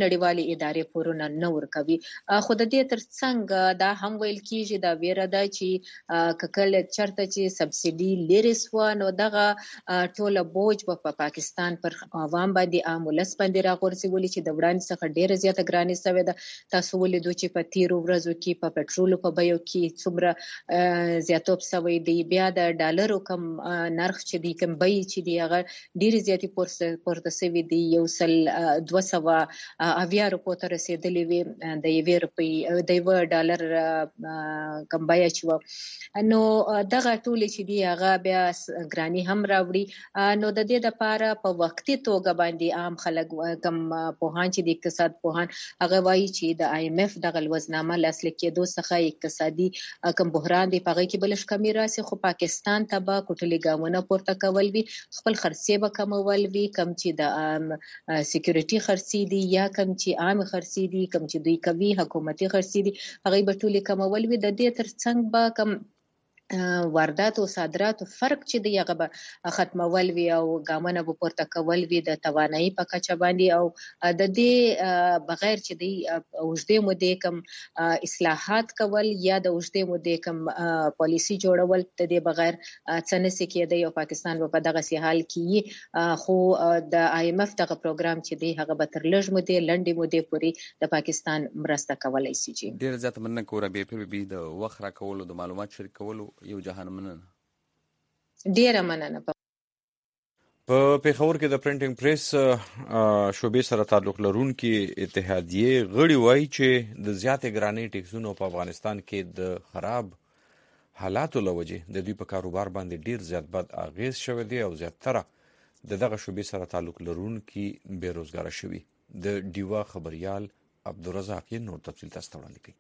نړیوالې ادارې پورونه نه ورکوي. خو د دې ترڅنګ دا هم ویل کیږي دا ویره ده چې کله چرته چې سبسيډي لري سو نو دغه ټوله بوج په پاکستان پر عوام باندې عامولس باندې راغورځولي چې د وړاندې څخه ډیره زیاته ګراني شوې ده. تاسو ولیدو چې په تیرو ورځو کې په پټرولو په بیو کې څومره زیاتوب شوی دی. بیا د ډالرو کم نرخ چې دی کم بای چې دی هغه ډیره زیاتې پورته شوی دی یو سل دوه سوه اویا روپو ته رسیدلی وي د یوې روپۍ د یو ډالر کم بای چې و نو دغه ټول چې دی هغه بیا ګرانی هم راوړي. نو د دې لپاره په وختي توګه باندې عام خلک کم پوهان چې د اقتصاد پوهان هغه وایي چې د آی ایم ایف دغه لوزنامه لاسلیک کېدو څخه اقتصادي کم بحران دی پغې کې بلش کمی راسي. خو پاکستان ته به کوټلي ګامونه پورته کول وي خپل خرڅې به کمول وي کم چې د سکیورټي خرڅې دي یا کم چې عام خرڅې دي کم چې دوی کوي حکومتي خرڅې دي هغه به ټولي کمول وي. د دې ترڅنګ به کم واردات او صادرات فرق چې دی هغه به ختمول وي او ګامونه به پورته کول وي د توانایي په کچه باندې او د دې بغیر چې دی اوږدې مودې کم اصلاحات کول یا د اوږدې مودې کم پالیسي جوړول د دې بغیر څه نشي کېدای او پاکستان په دغه سي حال کې. خو د آی ایم ایف دغه پروګرام چې دی هغه به تر لږ مودې لنډې مودې پورې د پاکستان مرسته کولای شي. ډیر زیات مننه کوم بي پی بي د وخت را کولو د معلومات شریکولو یو جهان مننه. ډیره مننه. په پیښور کې د پرنټینګ پریس شوبې سره تعلق لرونکي اتحادیه غړي وایي چې د زیاتې ګرانۍ ټیکسونو په افغانستان کې د خراب حالاتو لوجه د دوی په کاروبار باندې ډیر زیات بد اغیز شوی دی او زیاتره د دغه شوبې سره تعلق لرونکي بیروزګار شوي. د ډیوا خبريال عبدالرزاق یې نور تفصیل تاسو ته وړاندې کوي.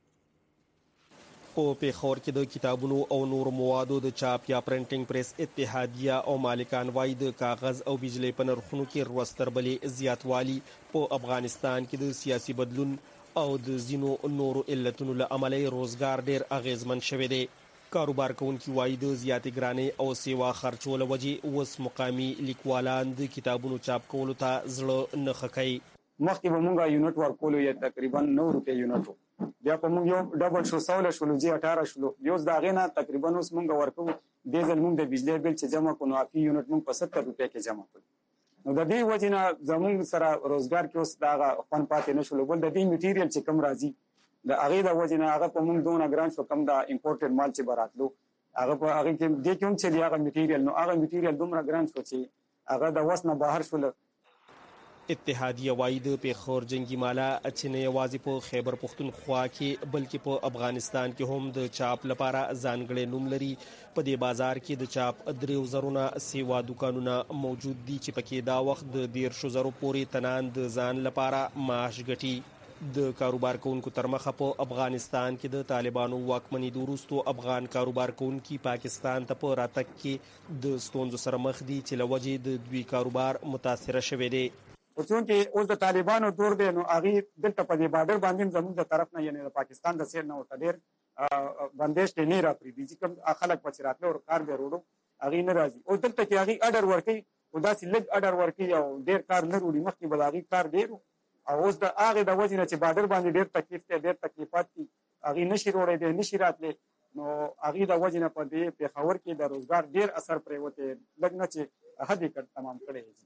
په پیښور کې د کتابونو او نور موادو د چاپ یا پرنټینګ پریس اتحادیه او مالکان وايي د کاغذ او بجلی په نرخونو کې روستربلې زیاتوالی په افغانستان کې د سیاسي بدلون او د ځینو نورو علتونو له امله روزګار ډیر اغیزمن شوی دی. کاروبار کوونکي وايي د زیاتې ګرانۍ او سیوا خرچو له وجې اوس مقامي لیکوالان د کتابونو چاپ کولو ته زړه نه ښه کوي. مخکې به مونږه یونټ ورکولو یا تقریبا نو روپۍ یونټ بیا په مونږ یو ډبل شو سوله شولو جی اټاره شولو یو د هغې نه تقریبا اوس مونږ ورکو دې ځل مونږ د بجلی بل چې جمع کړو نو افي یونټ مونږ په ستر روپۍ کې جمع کړو. نو د دې وجې نه زمونږ سره روزګار کې اوس د هغه خوند پاتې نه شولو. بل د دې میټیریل چې کم راځي د هغې د وجې نه هغه په مونږ دونه ګران شو کم د امپورټډ مال چې به راتلو هغه په هغې کې دې کې هم چې دی هغه میټیریل نو هغه میټیریل دومره ګران شو چې هغه د وس نه بهر شول. اتحادیه وايي د پیښور جنگي مالا چې نه یوازې په خیبر پښتونخوا کې بلکې په افغانستان کې هم د چاپ لپاره ځانګړی نوم لري. په دې بازار کې د چاپ دریو زرونه سیوا دکانونه موجود دي چې پکې دا وخت د دیرشو زرو پورې تنان د ځان لپاره معاش ګټي. د کاروبار کوونکو تر مخه په افغانستان کې د طالبانو واکمنۍ وروسته افغان کاروبار کوونکي پاکستان ته په راتګ کې د ستونزو سره مخ دي چې له وجې د دوی کاروبار متاثره شوی دی. چونکې اوس د طالبانو دور دی نو هغې دلته په دې بارډر باندې زموږ د طرف نه یعنې د پاکستان د سیر نه ورته ډېر بندش دی نه راپرېږدي چې کوم خلک به چې راتله او کار به روړو هغې نه راځي. اوس دلته کې هغې اډر ورکوي او داسې لږ اډر ورکوي او ډېر کار نه روړي. مخکې به د هغې کار ډېر او اوس د هغې د وجې نه چې بارډر باندې ډېر تکلیف دی ډېر تکلیفات دي هغې نشي روړی دی نشي راتلی نو هغې د وجې نه په دې پېښور کې د روزګار ډېر اثر پرېوتی لږ نه چې حد یې تمام کړی دی.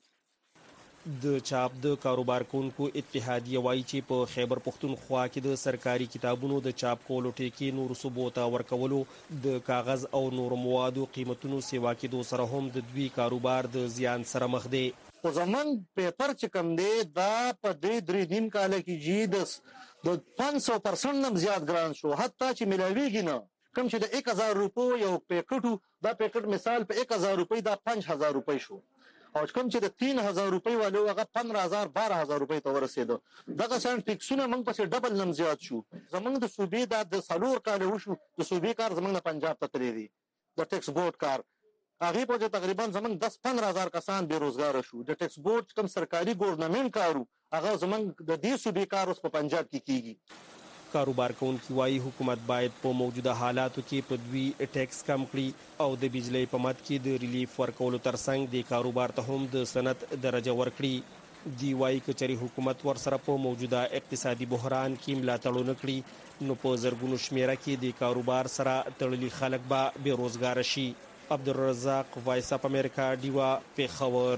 د چاپ د کاروبار کوونکو اتحادیه وايي چې په خیبر پښتونخوا کې د سرکاري کتابونو د چاپ کولو ټیکې نور صوبو ته ورکولو د کاغذ او نور موادو قیمتونو سیوا کېدو سره هم د دوی کاروبار د زیان سره مخ دی. خو زمونږ پیپر چې کوم دی دا په دې درې نیم کاله کې جي د پنځ سوه پرسنټ نه زیات ګران شو حتی چې ملاویږي نه. کوم چې د ایک هزار روپو یو پیکټ دا پیکټ مثال په ایک هزار روپۍ دا پنځ هزار روپۍ شو او کوم چې د تین هزار روپۍ والو هغه پندرہ هزار بارہ هزار روپۍ ته ورسېده. دغه شان ټیکسونه موږ پسې ډبل نم زیات شو. زمونږ د صوبې دا د څلور کاله وشو د صوبې کار زمونږ نه پنجاب ته تللی دی د ټیکس بورډ کار هغې په وجه تقریبا زمونږ دس پندرہ هزار کسان بېروزګاره شو. د ټیکس بورډ کوم سرکاري ګورنمنټ کارو هغه زمونږ د دې صوبې کار اوس په پنجاب کې کېږي. کاروبار کوونکي وايي حکومت باید په موجوده حالاتو کې په دوی ټیکس کم کړي او د بجلی په مد کې د ریلیف ورکولو ترڅنګ د کاروبار ته هم د صنعت درجه ورکړي. دی وايي کچري حکومت ورسره په موجوده اقتصادي بحران کې ملاتړ نه کړي نو په زرګونو شمیره کې د کاروبار سره تړلي خلک به بې روزګاره شي. عبدالرزاق، وایس اف امریکا، ډیوا، پیښور.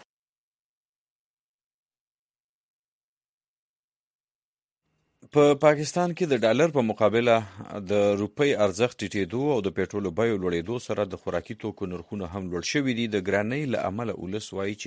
په پا پاکستان کې د ډالر په مقابله د روپۍ ارزښت ټیټېدو او د پېټرولو بیو لوړېدو سره د خوراکي توکو نرخونه هم لوړ شوي دي. د ګرانۍ له امله ولس وایي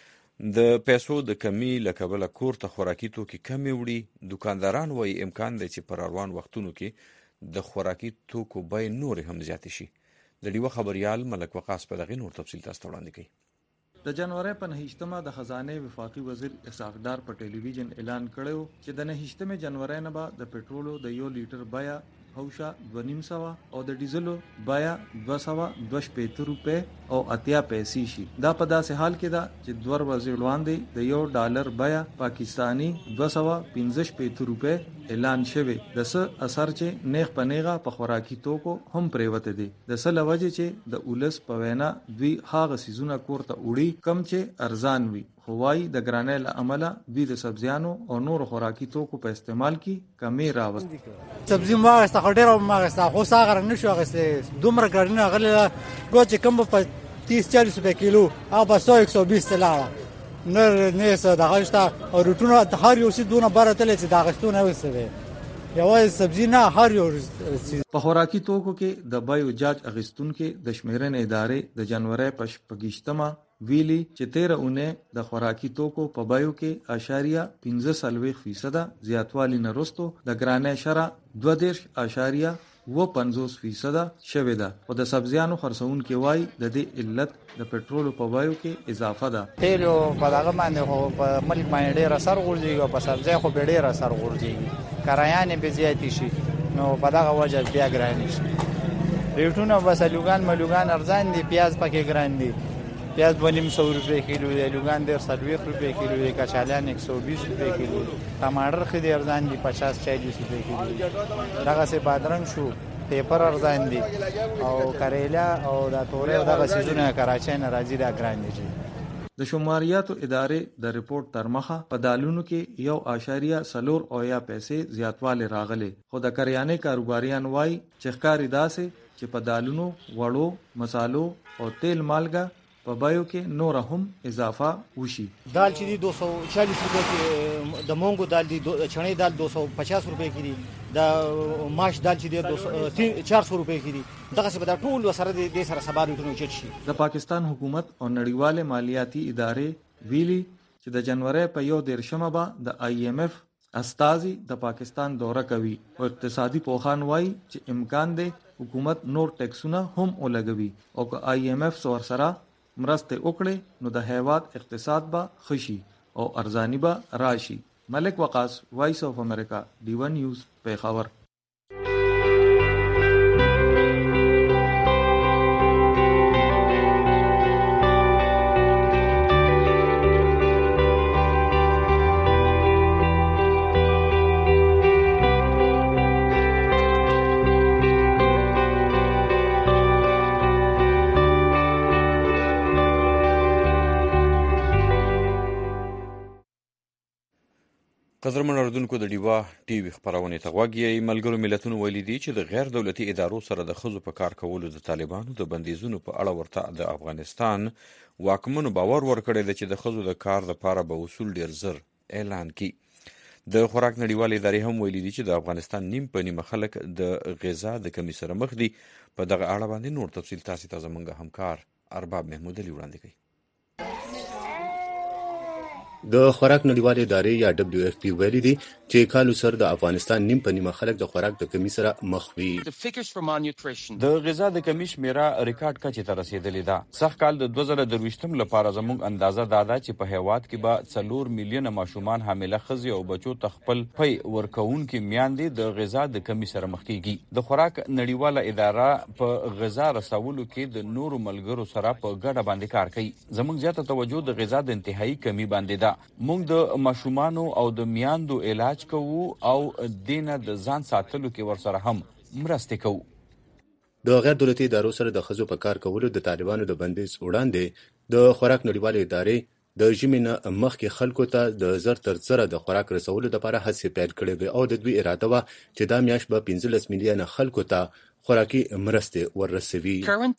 چې د پیسو د کمی له کبله کور ته خوراکي توکي کمې وړي. دوکانداران وایي امکان دی چې په روان وختونو کې د خوراکي توکو بیې نورې هم زیاتې شي. د ډیوه خبریال ملک وقاص په دغې نور تفصیل تاسو ته وړاندې کوي. د جنوري په نهشتمه د خزانه وفاقي وزیر اسحاق ډار په ټلویزیون اعلان کړو چې د نهشتمه جنوري نه به د پټرولو د یو لیټر بیا هوشا دوه نیم سوه او د ډیزلو بیا دوه سوه دوه شپېته روپۍ او اتیا پیسې شي. دا په داسې حال کې ده چې دوه ورځې وړاندې د یو ډالر بیا پاکستانی دوه سوه پنځه شپېته روپۍ اعلان شوی. د څه اثر چې نیغ په نیغه په خوراکي توکو هم پریوته دي. د څه لوجه چې د اولس په وینا دوی هاغه سیزونه کور ته وړي کم چې ارزان وي. خوای د ګرانۍ له امله دوی د سبزیانو او نور خوراکي توکو په استعمال کې کمی راوست. سبزی ما استخډیر او ما است خو ساغر نشو غسه دومره ګرنه غله ګوچ کم په تیس چالیس روپے کیلو او په سو یک سو بیست لاله نر نه څه د غشتا او روټونو هر یو څه دونه بار تل چې د غشتونه وسوي یوازې سبزی نه هر یو په خوراکي توکو کې د بایو جاج اغستون کې د شمیرنې ادارې د جنوري په شپږشتمه ویلي چې تیره اونۍ د خوراکي توکو په بایو کې اشاریه پنځه څلوېښت فیصده زیاتوالی نه وروسته د ګرانۍ شرح دوه دېرش اشاریه اوه پنځوس فیصده شوې ده. خو د سبزیانو خرڅونکي وایي د دې علت د پټرولو په بایو کې اضافه ده. تیلو په دغه باندې خو په ملک باندې ډېر اثر غورځېږي او په سبزۍ خو به ډېر اثر غورځېږي. کرایانې به زیاتې شي نو په دغه وجه بیا ګرانې شي. ریټونه بس لوګان ملوګان ارزان دي، پیاز پکې ګران دي. پیاز دو نیم سو روپے کیلو دی، لوگان دیر سلویخ روپے کیلو دی، کچالیان ایک سو بیس روپے کیلو دی، ٹماٹر خیلی ارزان دی پچاس چالیس روپے کیلو دی. دغه سه بادرنګ شو پیپر ارزان دي او کریلا او دا تورې او دغه سیزونه کراچۍ نه راځي دا ګران دي. د شماریاتو ادارې د ریپورت تر مخه په دالونو کې یو اشاریه سلور او یا پیسې زیاتواله راغلي. خو د کریانې کاروباریان وایي چې ښکاری داسې چې په دالونو وړو مسالو او تیل مالګه په بایو کې نور هم اضافه وشي. دال چې دی دو سو چالیس روپے کې، د مونګو دال دی چڼې دال دو سو پچاس روپے کې دی، د ماش دال چې دی دو سو چار سو روپے کې دی. دغه څه به دا ټول سره د سره سبا ریټونو چټ شي. د پاکستان حکومت او نړیواله مالیاتي ادارې ویلي چې د جنوري په یو دیرشمه به د آی ایم ایف استازي د پاکستان دوره کوي او اقتصادي پوخان وایي چې امکان دی حکومت نور ټیکسونه هم ولګوي او که آی ایم ایف سره سره مرسته وکړي نو د هیواد اقتصاد به خشي او ارزانی به راشي. ملک وقاص، وایس اف امریکا، ډیوا نیوز، پیښور. قدرمن اردوونکو د ډیوا ټي وي خپرونې ته غوږ یې. ملګرو ملتونو ویلي دي چې د غیر دولتي ادارو سره د ښځو په کار کولو د طالبانو د بندیزونو په اړه ورته د افغانستان واکمنو باور ورکړی دی چې د ښځو د کار لپاره به اصول ډیر زر اعلان کړي. د خوراک نړیوالې ادارې هم ویلي دي چې د افغانستان نیم په نیمه خلک د غذا د کمی سره مخ دي. په دغه اړه باندې نور تفصیل تاسې ته زموږ همکار ارباب محمود علي وړاندې کوي. د خوراک نړیوالې ادارې یا دبليو اف پی ویلي دي چې کال سر د افغانستان نیم په نیمه خلک د خوراک د کمی سره مخ وي. د غذا د کمی شمیره ریکارډ کچې ته رسیدلې ده. سږ کال د دوه زره درویشتم لپاره زموږ اندازه دا ده چې په هیواد کې به څلور میلیونه ماشومان حامله ښځې او بچو ته خپل پی ورکوونکې میندې د غذا د کمی سره مخ کیږي. د خوراک نړیواله اداره په غذا رسولو کې د نورو ملګرو سره په ګډه باندې کار کوي. زموږ زیاته توجه د غذا د انتهایی کمی باندې ده. موږ د ماشومانو او د میاندو علاج کوو او دینه د ځان ساتلو کې ورسره هم مرسته کوو. د غیر دولتي ادارو سره د ښځو په کار کولو د طالبانو د بندیز وړاندې د خوراک نړیوالې ادارې د ژمي نه مخکې خلکو ته د زر تر زره د خوراک رسولو لپاره هڅې پیل کړې وې او د دوی اراده وه چې دا میاشت به پنځلس میلیونه خلکو ته خوراکي مرستې ورسوي.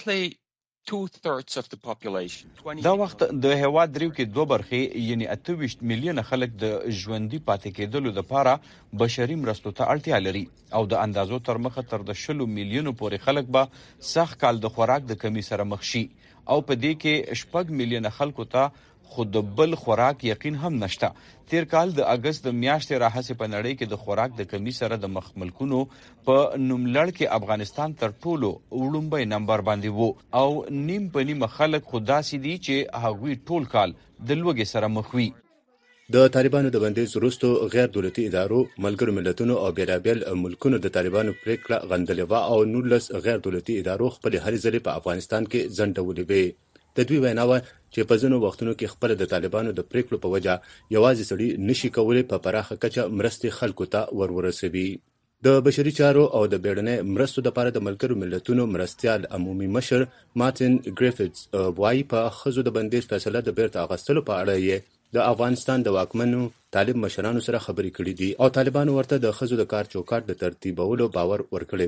دا وخت د هیواد دریو کې دوه برخې یعنی اته ویشت میلیونه خلک د ژوندي پاتې کېدلو لپاره بشري مرستو ته اړتیا لري او د اندازو تر مخه تر د شلو میلیونو پورې خلک به سخت کال د خوراک د کمی سره مخ شي او په دې کې شپږ میلیونه خلکو ته خود بل خوراک یقین هم نشته. تیر کال د اگست د میاشتې راهسې په نړۍ کې د خوراک د کمی سره د مخ ملکونو په نوملړ کې افغانستان تر ټولو وړومبی نمبر باندې وو او نیم په نیمه خلک خو داسې دي چې هغوی ټول کال د لوږې سره مخ وي. د طالبانو د بندیز وروسته غیر دولتي ادارو، ملګرو ملتونو او بیلابیل ملکونو د طالبانو پریکړه غندلې وه او نولس غیر دولتي ادارو خپلې هلې ځلې په افغانستان کې ځنډولې وې. د دوی وینا وه چې په ځینو وختونو کې خپله د طالبانو د پریکړو په وجه یوازې سړي نشي کولی په پراخه کچه مرستې خلکو ته ور ورسوي. د بشري چارو او د بیړنۍ مرستو لپاره د ملګرو ملتونو مرستیال عمومي مشر مارټین ګریفټس وایي په ښځو د بندیز فیصله د بیرته اخیستلو په اړه یې د افغانستان د واکمنو طالب مشرانو سره خبرې کړې دي او طالبانو ورته د ښځو د کار چوکاټ د ترتیبولو باور ورکړی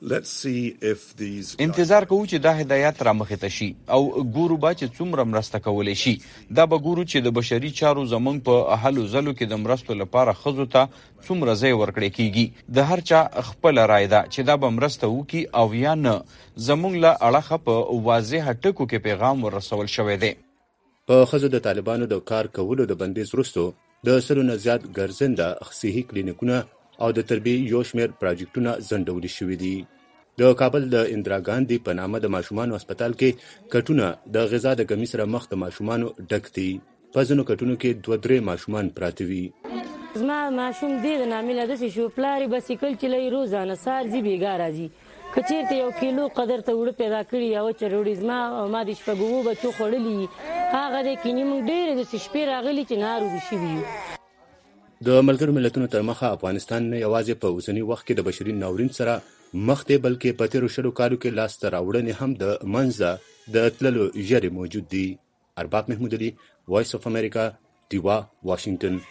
دی. انتظار کوو چې دا هدایت را مخې ته شي او ګورو به چې څومره مرسته کولی شي. دا به ګورو چې د بشري چارو زموږ په هلو ځلو کې د مرستو لپاره ښځو ته څومره ځای ورکړی کیږي. د هر چا خپله رای ده چې دا به مرسته وکړي او یا نه. زموږ له اړخه په واضحه ټکو کې پیغام ورسول شوی دی. په ښځو د طالبانو د کار کولو د بندیز وروسته د سلو نه زیات ګرځنده صحي کلینیکونه او د تربیې یو شمېر پراجیکټونه ځنډولي شوي دي. د کابل د اندرا ګاندي په نامه د ماشومانو هسپتال کې کټونه د غذا د کمی سره مخ د ماشومانو ډک دي. په ځینو کټونو کې دوه درې ماشومان پراته وي. زما ماشوم دې د نامې له داسې شو پلار یې بایسکل چلوي روزانه سهار ځي بېګا راځي که چېرته یو کیلو قدر ته اوړه پیدا کړي یا وچه ډوډۍ زما ما د شپږ اووه بچو خوړلي هغه دی کینې موږ ډېرې داسې شپې راغلي چې ناروغې شوي یو. د ملګرو ملتونو تر مخه افغانستان نه یوازې په اوسني وخت کې د بشري ناورین سره مخ دی بلکې په تېرو شلو کالو کې لاسته راوړنې هم د منځه د تللو ژرې موجود دي. ارباب محمود علي، وایس اف امریکا، ډیوا، واشنگټن.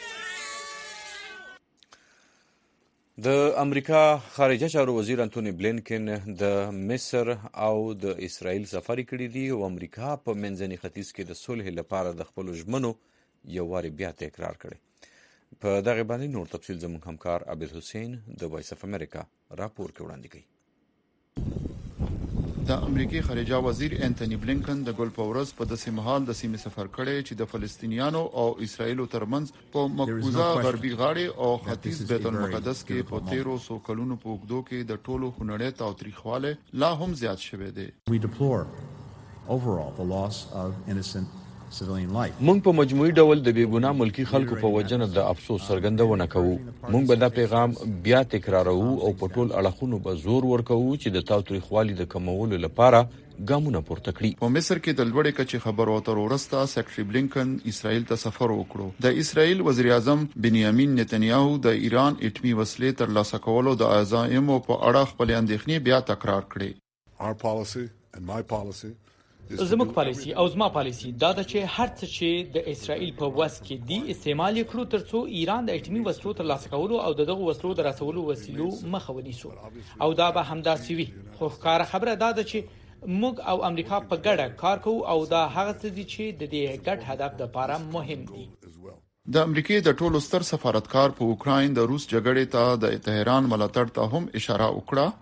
د امریکا خارجه چارو وزیر انټونی بلینکن د مصر او د اسرائیل سفر کړی دی او امریکا په منځني ختیځ کې د صلح لپاره د خپلو ژمنو یو واري بیا تکرار کړی. په دغه باندې نور تفصیل زموږ همکار عبد الحسین د وایس اف امریکا راپور کې وړاندې کوي. د امریکای خارجه وزیر انټونی بلینکن د ګل په ورځ په داسې مهال د سیمې سفر کړی چې د فلسطینیانو او اسرایلو ترمنځ په مقبوضه غربي غاړې او ختیځ بیت المقدس کې په تیرو سو کلونو په اوږدو کې د ټولو خونړۍ تاوتریخواله لا هم زیات شوی دی. مونږ په مجموعي ډول د بېګناه ملکی خلکو په وجنه د افسوس څرګندونه کوو. مونږ به دا پیغام بیا تکراروو او په ټول اړخونو به زور ورکوو چې د تاوتریخوالي د کمولو لپاره ګامونه پورته کړي. په مصر کې د لوړې کچې خبرو اترو وروسته سیکرټري بلینکن اسرائیل ته سفر وکړو. د اسرائیل وزیر اعظم بنیامین نتنیاهو د ایران اټومي وسلې ترلاسه کولو د عزایمو په اړه خپل اندېښنې بیا تکرار کړې. Our policy and my policy زموږ پالیسی او زما پالیسی دا ده چې هر څه چې د اسرائیل په وس کې دی استعمال کړو ترڅو ایران د اټومي وسلو ترلاسه کولو او دغه وسلو د رسولو وسیلو مخه ونیسو او دا به همداسې وي. خو ښکاره خبره دا ده چې موږ او امریکا په ګډه کار کوو او دا هغه څه دي چې د دې ګډ هدف لپاره مهم دي. د امریکای د ټولو ستر سفارتکار په اوکراین د روس جګړې ته د تهران ملاتړ ته هم اشاره وکړه.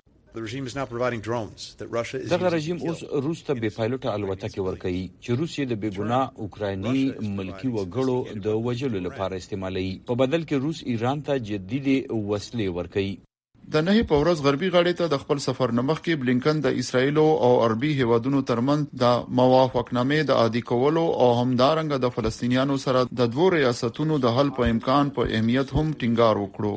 دغه رژیم اوس روس ته بې پایلوټه الوتکې ورکوي چې روس یې د بېګناه اوکرایني ملکي وګړو د وژلو لپاره استعمالوي. په بدل کې روس ایران ته جدي وسلې ورکوي. د نهي په ورځ غربي غاړې ته د خپل سفر نه مخکې بلینکن د اسرایل او عربي هیوادونو ترمنځ د موافقتنامې د عادي کولو او همدارنګه د فلسطینیانو سره د دوه ریاستونو د حل په امکان په اهمیت هم ټینګار وکړو.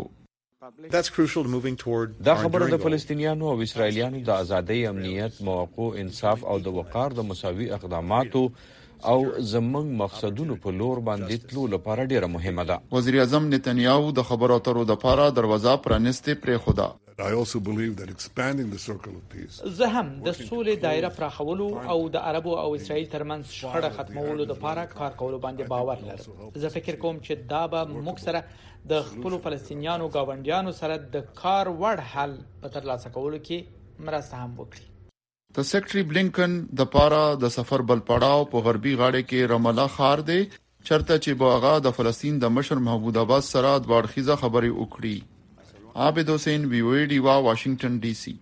دا خبره د فلسطینیانو او اسرایلیانو د ازادۍ، امنیت، موقع، انصاف او د وقار د مساوي اقداماتو او زمنګ مقصدونو په لور باندې تلو لپاره ډیره مهمه ده. وزیر اعظم نتنیاهو د خبرو اترو لپاره دروازه پرانستې پرې خوده. I also believe that expanding the circle of peace زه هم د سولې دایره پراخولو او د عربو او اسرائیل ترمنځ شخړه ختمولو لپاره کار کولو باندې باور لرم. زه فکر کوم چې دا به موږ سره د خپل فلسطینیانو گاونډیانو سره د کار وړ حل په ترلاسه کولو کې مرسته هم وکړي. د سیکرټري بلینکن د پاره د سفر بل پړاو په غربي غاړه کې رام الله خار دی چرته چې باغا د فلسطین د مشر محمود عباس سره د واړخیزه خبري وکړي. عابد حسین وی وی डी وا واشنگټن डी सी.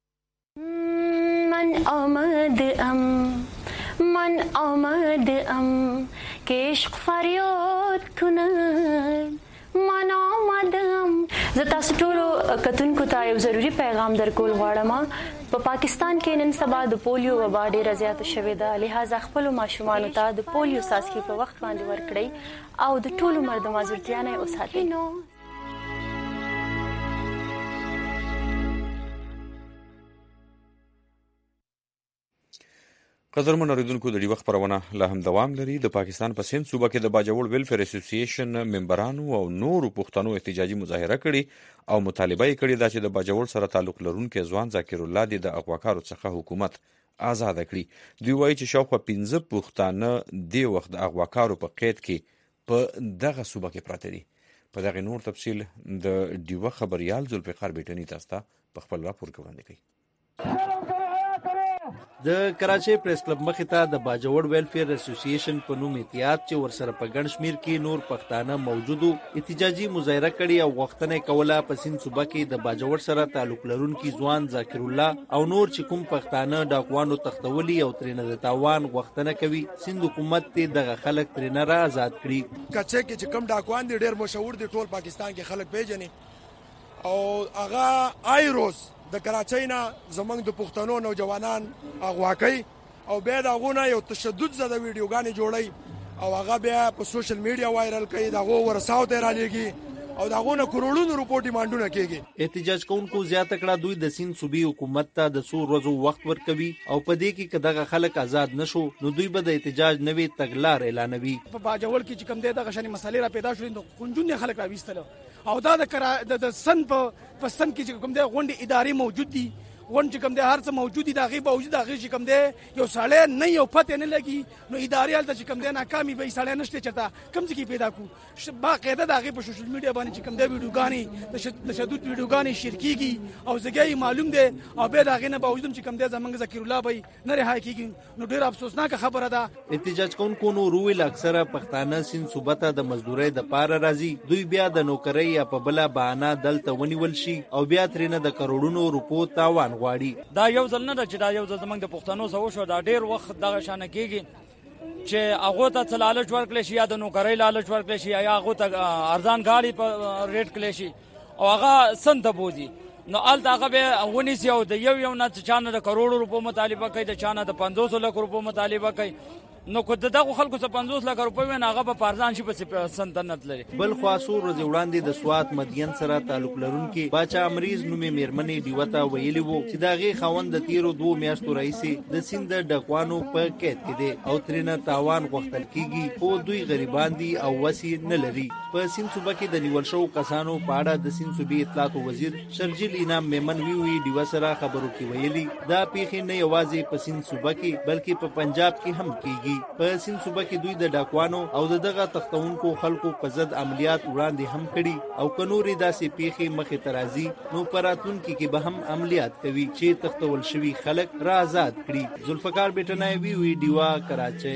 من آمد ام من آمد ام که عشق فریاد کنن من آمدم. زه تاسو ټولو کتونکو ته یو ضروری پیغام درکول غواړم. په پاکستان کې نن سبا د پولیو وبا ډېره زیاته شوې ده، لہذا خپلو ماشومانو ته د پولیو څاڅکي په وخت باندې ورکړئ او د ټول عمر د معذورتیا نه یې وساتئ. قدرمن اوریدونکو د دې وخت خبرونه لا هم دوام لري. د پاکستان په سند صوبه کې د باجوړ ویلفیر اسوسییشن ممبرانو او نورو پښتنو احتجاجي مظاهره کړې او مطالبه یې کړې ده چې د باجوړ سره تعلق لرونکي ځوان ذاکر الله دی د اغواکارو څخه حکومت آزاد کړي. دوی وایي چې شاوخوا پنځه پښتانه دی وخت د اغواکارو په قید کې په دغه صوبه کې پراته دي. په دغه نور تفصیل د ډیوه خبريال ذوالفقار بیٹنی تاسو ته په خپل راپور کې وړاندې کوي. د کراچۍ پریس کلب مخې ته د باجوړ ویلفیر اسوسییشن په نوم اتحاد چې ورسره په ګڼ شمیر کې نور پښتانه موجودو احتجاجي مظاهره کړې او غوښتنه کوله په سند صوبه کې د باجوړ سره تعلق لرونکي ځوان ذاکر الله او نور چې کوم پښتانه ډاکوانو تختولي او ترېنه د تاوان غوښتنه کوي سند حکومت ته دغه خلک ترېنه را آزاد کړي. کچې کې چې کوم ډاکوان دي ډېر مشهور دي ټول پاکستان کې خلک پیژني او هغه آیروز د کراچۍ نه زمونږ د پښتنو نوجوانان اغوا کوي او بیا د هغونه یو تشدد زده ویډیوګانې جوړوي او هغه بیا په سوشل میډیا وایرل کوي، د هغو ورساو ته رالیږي او د هغونه کروڑونو روپو ډیمانډونه کېږي. احتجاج کوونکو زیاته کړه دوی د سند صوبې حکومت ته د څو ورځو وخت ورکوي او په دې کې که دغه خلک آزاد نشو نو دوی به د احتجاج نوې تګلار اعلانوي. په باجوړ کې چې کوم دی دغه شانې مسلې را پیدا شوې نو کنجون خلک راویستل او دا د د سند په په سند کې چې کوم دی غونډې ادارې موجود دي، غونډ چې کوم دی هر څه موجود دي، د هغې باوجود د هغې چې کوم دی یو سړی نه یو پته نه لګي نو ادارې هلته چې کوم دی ناکامي به سړی نشته چېرته کوم ځای کې پیدا کړو. باقاعده د هغې په سوشل میډیا باندې چې کوم دی ویډیوګانې د تشدد ویډیوګانې شیر کېږي او ځګی معلوم دی او بیا د هغې نه باوجود چې کوم دی زموږ ذکر الله به نه رها کېږي نو ډېره افسوسناکه خبره ده. احتجاج کوونکو نور وویل اکثره پښتانه سند صوبه ته د مزدورۍ دپاره راځي، دوی بیا د نوکرۍ یا په بله بهانه دلته ونیول شي او بیا ترېنه د کروڑونو روپو تاوان غواړي. دا یو ځل نه ده چې دا یو ځل زموږ د پښتنو سره وشو، دا ډېر وخت دغه شانه کېږي چې هغو ته څه لالچ ورکړی شي یا د نوکرۍ لالچ ورکړی شي یا هغو ته ارزان ګاډي په ریټ کړی شي او هغه سند ته بوځي نو هلته هغه بیا ونیسي او د یو یو نه چا نه د کروڑو روپو مطالبه کوي، د چا نه د پنځوسو لکو روپو مطالبه کوي. نو که د دغو خلکو څه پنځوس لکه روپۍ وي نو هغه به په ارزان شي پسې سند ته نه تللي. بل خوا څو ورځې وړاندې د سوات مدین سره تعلق لرونکي باچا امریز نومې مېرمنې ډیوه ته ویلي وو چې د هغې خاوند د تېرو دوو میاشتو راهیسې د سند د ډاکوانو په قید کې دی او ترېنه تاوان غوښتل کېږي خو دوی غریبان دي او وس یې نه لري. په سند صوبه کې د نیول شوو کسانو په اړه د سند صوبې اطلاعاتو وزیر شرجیل انعام میمن ویوي ډیوه سره خبرو کې ویلي دا پیښې نه یوازې په سند صوبه کې بلکې په پنجاب کې هم کېږي. په سند صوبه کې دوی د ډاکوانو او د دغه تختونکو خلکو په ضد عملیات وړاندې هم کړي او که نورې داسې پیښې مخې ته راځي نو په راتلونکي کې به هم عملیات کوي چې تختول شوي خلک را آزاد کړي. ذوالفقار بیٹنی وی وی ډیوه کراچۍ.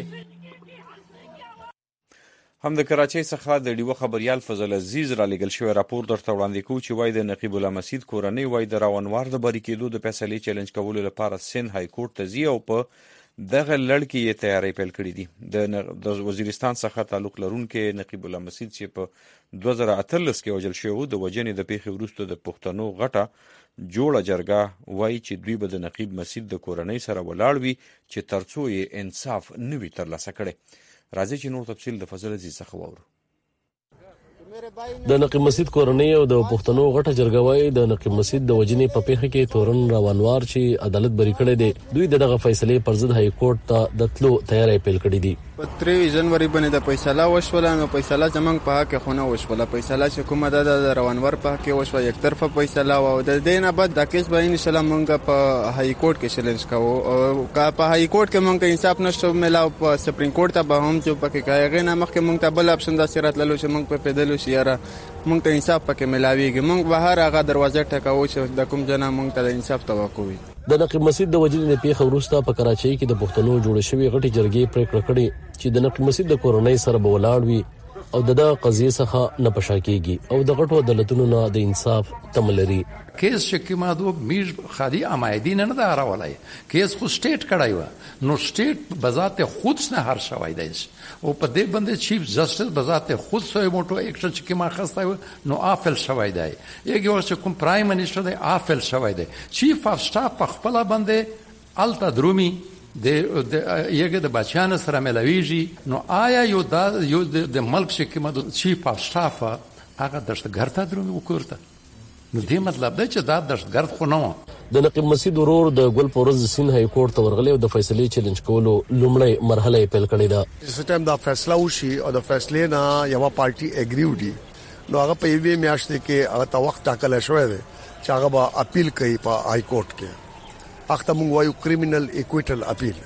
هم د کراچۍ څخه د ډیوه خبريال فضل عزیز را لېږل شوی راپور درته وړاندې کوو چې وایي د نقیب الله مسید کورنۍ وایي د راونوار د بري کېدو د فیصلې چیلنج کولو لپاره سند های کورټ ته ځي او په دغه لړ کې یې تیاری پیل کړي دي. د وزیرستان څخه تعلق لرونکي نقیب الله مسید چې په دوه زره اتلس کې وژل شوی و د وژنې د پیښې وروسته د پښتنو غټه جوړه جرګه وایي چې دوی به د نقیب مسید د کورنۍ سره ولاړ وي چې ترڅو یې انصاف نه وي ترلاسه کړی. راځي چې نور تفصیل د فضل عزیز څخه واورو. د نقیب مسجد کورنۍ او د پښتنو غټه جرګه وایي د نقیب مسجد د وجنې په پیښه کې تورن روانوار چې عدالت بری کړی دی دوی دغه فیصله پر ضد های کورټ ته د تلو تیاری پیل کړی دی. په درې جنوري باندې د فیصله وشوله نو فیصله زمنګ په حق خونه وشوله. فیصله چې کومه ده د روانور په حق وشوه یک طرفه فیصله او د دینه بعد د کیس به ان شاء الله مونږ په های کورټ کې چیلنج کوو او په های کورټ کې مونږ انصاف نشو ملاو په سپریم کورټ ته به هم چې پکې کایغه نه مخکې مونږ ته بل اپشن د سیرت للو چې مونږ په پیدلو شياره مونږ ته انصاف پکې ملاويږي. مونږ به هر هغه دروازه ټکاو چې د کوم جنا مونږ ته انصاف توقع وي. د نقیب مسجد د وجنې پیښه وروسته په کراچۍ کې د پښتنو جوړ شوی غټي جرګې پریکړه کړې چې د نقیب مسجد د کورنۍ سره به ولاړ وي او دغه قضیه څخه نه پښاکیږي او د غټو عدالتونو نه د انصاف تملري. کیس چې کما دو میج خالي امایدین نه دا راولای کیس خو سټیټ کړای و نو سټیټ بذات خود نه هر شوای دی او په دې باندې چیف جسټس بذات خود سوی موټو ایکشن چې کما خسته نو افل شوای دی یو چې کوم پرایم منسٹر دی افل شوای دی چیف اف سټاف په خپل باندې التا درومي د یګه د بچیان سره ملويږي نو آیا یو د یو د ملک چې کما د چیف اف سټاف هغه دشتګر ته درومي وکړته نو دې مطلب دی چې دا دشتګرد خو نه و. د نقیب مسجد ورور د ګل پورز سین های کورټ ته ورغلی او د فیصلې چیلنج کولو لومړی مرحله پیل کړې ده. چې ټایم دا فیصله وشي او د فیصلې نه یو پارټي اګری وډي نو هغه په یوې میاشتې کې هغه تا وخت ټاکل شوی دی چې هغه به اپیل کوي په های کورټ کې. اخته موږ وایو کریمینل ایکویټل اپیل.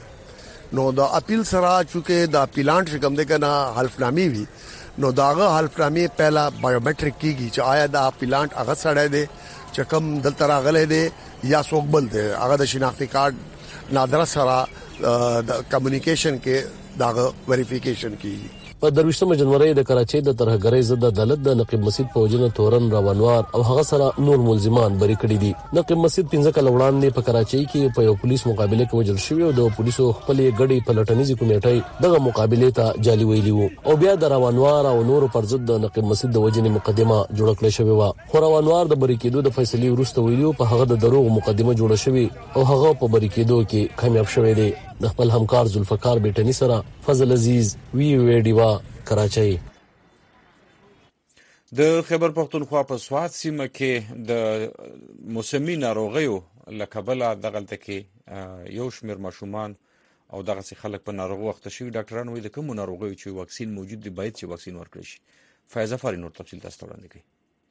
نو دا اپیل سره چې د اپیلانټ څخه د کنه حلفنامې وي نو داغه حلفنامې پهلا بایومټریک کیږي چې آیا دا اپیلانټ هغه سړی دی چې کوم دلته راغلی دی یا څوک بل دی هغه د شناختی کارت نادره سره د کمیونیکیشن کې داغه ویریفیکیشن کیږي. په درویشتمه جنوري د کراچۍ د ترهګرۍ ضد عدالت د نقیب مسجد په وجنه تورن روانوار او هغه سره نور ملزمان بری کړي دي. نقیب مسجد پنځه کال وړاندې په کراچۍ کې په یو پولیس مقابله کې وژل شوی او د پولیسو خپل غړي پلټنیزي کمیټې دغه مقابله ته جالي ویلي وو او بیا د روانوار او نور پر ضد د نقیب مسجد د وجنې مقدمه جوړ کړل شوی و. خو روانوار د بری کېدو د فیصلې وروسته ویلو په هغه د دروغ مقدمه جوړه شوی او هغه په بری کېدو کې کامیاب شوی دی. د خپل همکار ذوالفقار بیٹنی سره فضل عزیز وی ویډیوا کراچۍ. د خیبر پختونخوا په سوات سیمه کې د موسمي ناروغیو لکبله دغلته کې یو شمېر ماشومان او دغه سي خلک په ناروغ وخت شي. ډاکټرانو وایي د کوم ناروغیو چې واکسین موجود دی باید چې واکسین ورکړي شي. فایزه فاری نور تفصیل تاسو ته وړاندې کوي.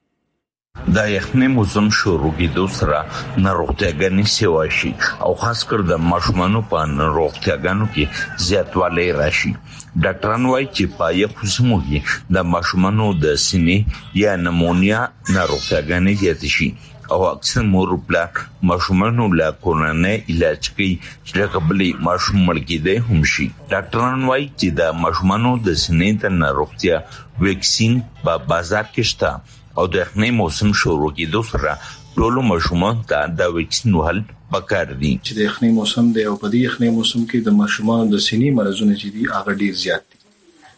د یخنۍ موسم شروع کېدو سره ناروغتیاګانې سیوا شي او خاص کر د ماشومانو په ناروغتیاګانو کې زیاتوالی راشي. ډاکټران وایي چې په یخو سیمو کې د ماشومانو د سینې یا نمونیا ناروغتیاګانې زیاتې شي او اکثر مور پلار ماشومانو له کورنۍ علاج کوي چې له کبلې ماشوم مړ کېدی هم شي. ډاکټران وایي چې د ماشومانو د سینې د ناروغتیا ویکسین په بازار کې شته او د یخنۍ موسم شروع کېدو سره ټولو ماشومانو ته د ویکسین وهل پکار دي. چې د یخنۍ موسم دی او په دې یخنۍ موسم کې د ماشومانو د سینې مرزونه چې دي هغه ډیر زیات دي.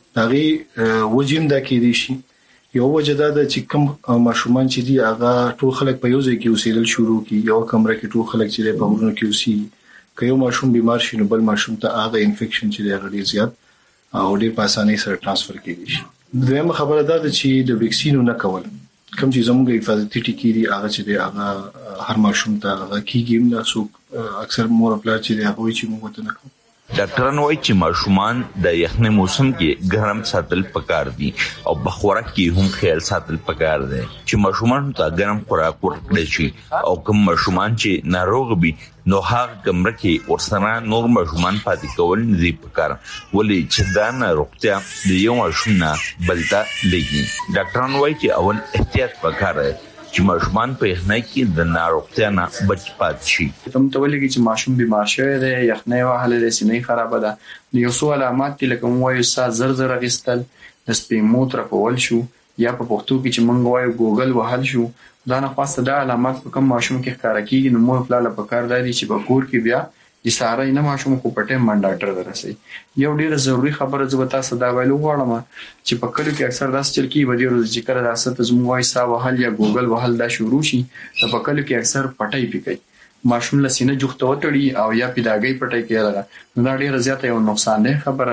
هغه وجیم دا کې دي شي یو وجه دا چې کوم ماشومان چې دي هغه ټول خلک په یو ځای کې اوسېدل شروع کی یو کمره کې ټول خلک چې په ورونو کې اوسي که یو ماشوم بیمار شي نو بل ماشوم ته هغه انفیکشن چې دی هغه ډیر زیات او ډیر په اسانۍ سره ترانسفر کېږي شي. دویمه خبره دا ده چې د ویکسینو نه کول کوم چې زموږ حفاظتي ټکي دي هغه چې دی هغه هر ماشوم ته هغه کیږي نه څوک اکثر مور خپل چې دی هغه چې موږ ته نه کوو. ډاکټران وایي چې ماشومان د یخنۍ موسم کې ګرم ساتل پکار دي او په خوراک کې هم خیال ساتل پکار دی چې ماشومان ته ګرم خوراک ورکړي شي او کوم ماشومان چې ناروغ وي نو هغه کمره کې ورسره نور ماشومان پاتې کول نه دي پکار ولې چې دا ناروغتیا د یو ماشوم نه بل ته لګي. ډاکټران وایي چې اول احتیاط پکار دی چې ماشومان په یخنۍ کې د ناروغتیا نه بچ پاتې شي. تم ته ولګي چې ماشوم بیمار شوی دی یخنۍ وهلې ده سینې خراب ده نو یو څو علامات دي لکه موږ وایو ساه زر زر اخیستل د سپېمو ترپول شو یا په پښتو کې چې موږ وایو ګوګل وهل شو. دا نه خاصه د علامات په کوم ماشوم کې ښکارا کیږي نو موږ خپل په کار دی چې په کور کې بیا د ساره نه ماشوم کو پټه من ډاکټر درسي. یو ډیره ضروری خبره زه به تاسو دا ویلو غواړم چې په کلو کې اکثر داس چل کی ودی ورځ چې کړه داسته زموږ وای سا وهل یا ګوګل وهل دا شروع شي د په کلو کې اکثر پټای پکې ماشوم لسینه جوخته وټړي او یا پیداګي پټای کېږي نو دا ډیره زیاته یو نقصان ده خبره ده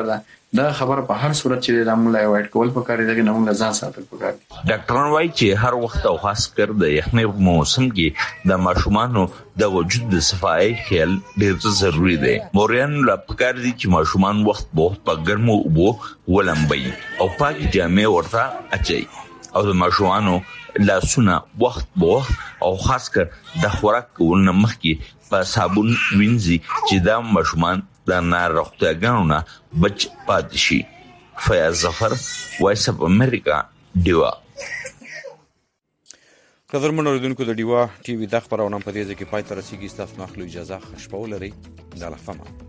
دا خبره په هر صورت چې د موږ لا وایټ کول پکار دی چې موږ لا ځان ساتل پکار دی. ډاکټران وایي چې هر وخت او خاص کر د یخنۍ موسم کې د ماشومانو د وجود د صفایي خیال ډېر ضروری دی. موريان لا پکار دي چې ماشومان وخت په وخت په ګرمو اوبو ولمبي او پاکي جامې ورته اچي او د ماشومانو لاسونه وخت په وخت او خاص کر د خوراک کولو مخکې په صابون وینځي چې دا ماشومان د ناروغتیاګانو نه بچ پاتې شي. فیاض ظفر، وایس اف امریکا، ډیوا. قدرمن اوریدونکو د ډیوا ټي وي د خبرونه په دې ځکه پای ته رسیدي. تاسو نه اخلو اجازه، خوشبو لري. د لفما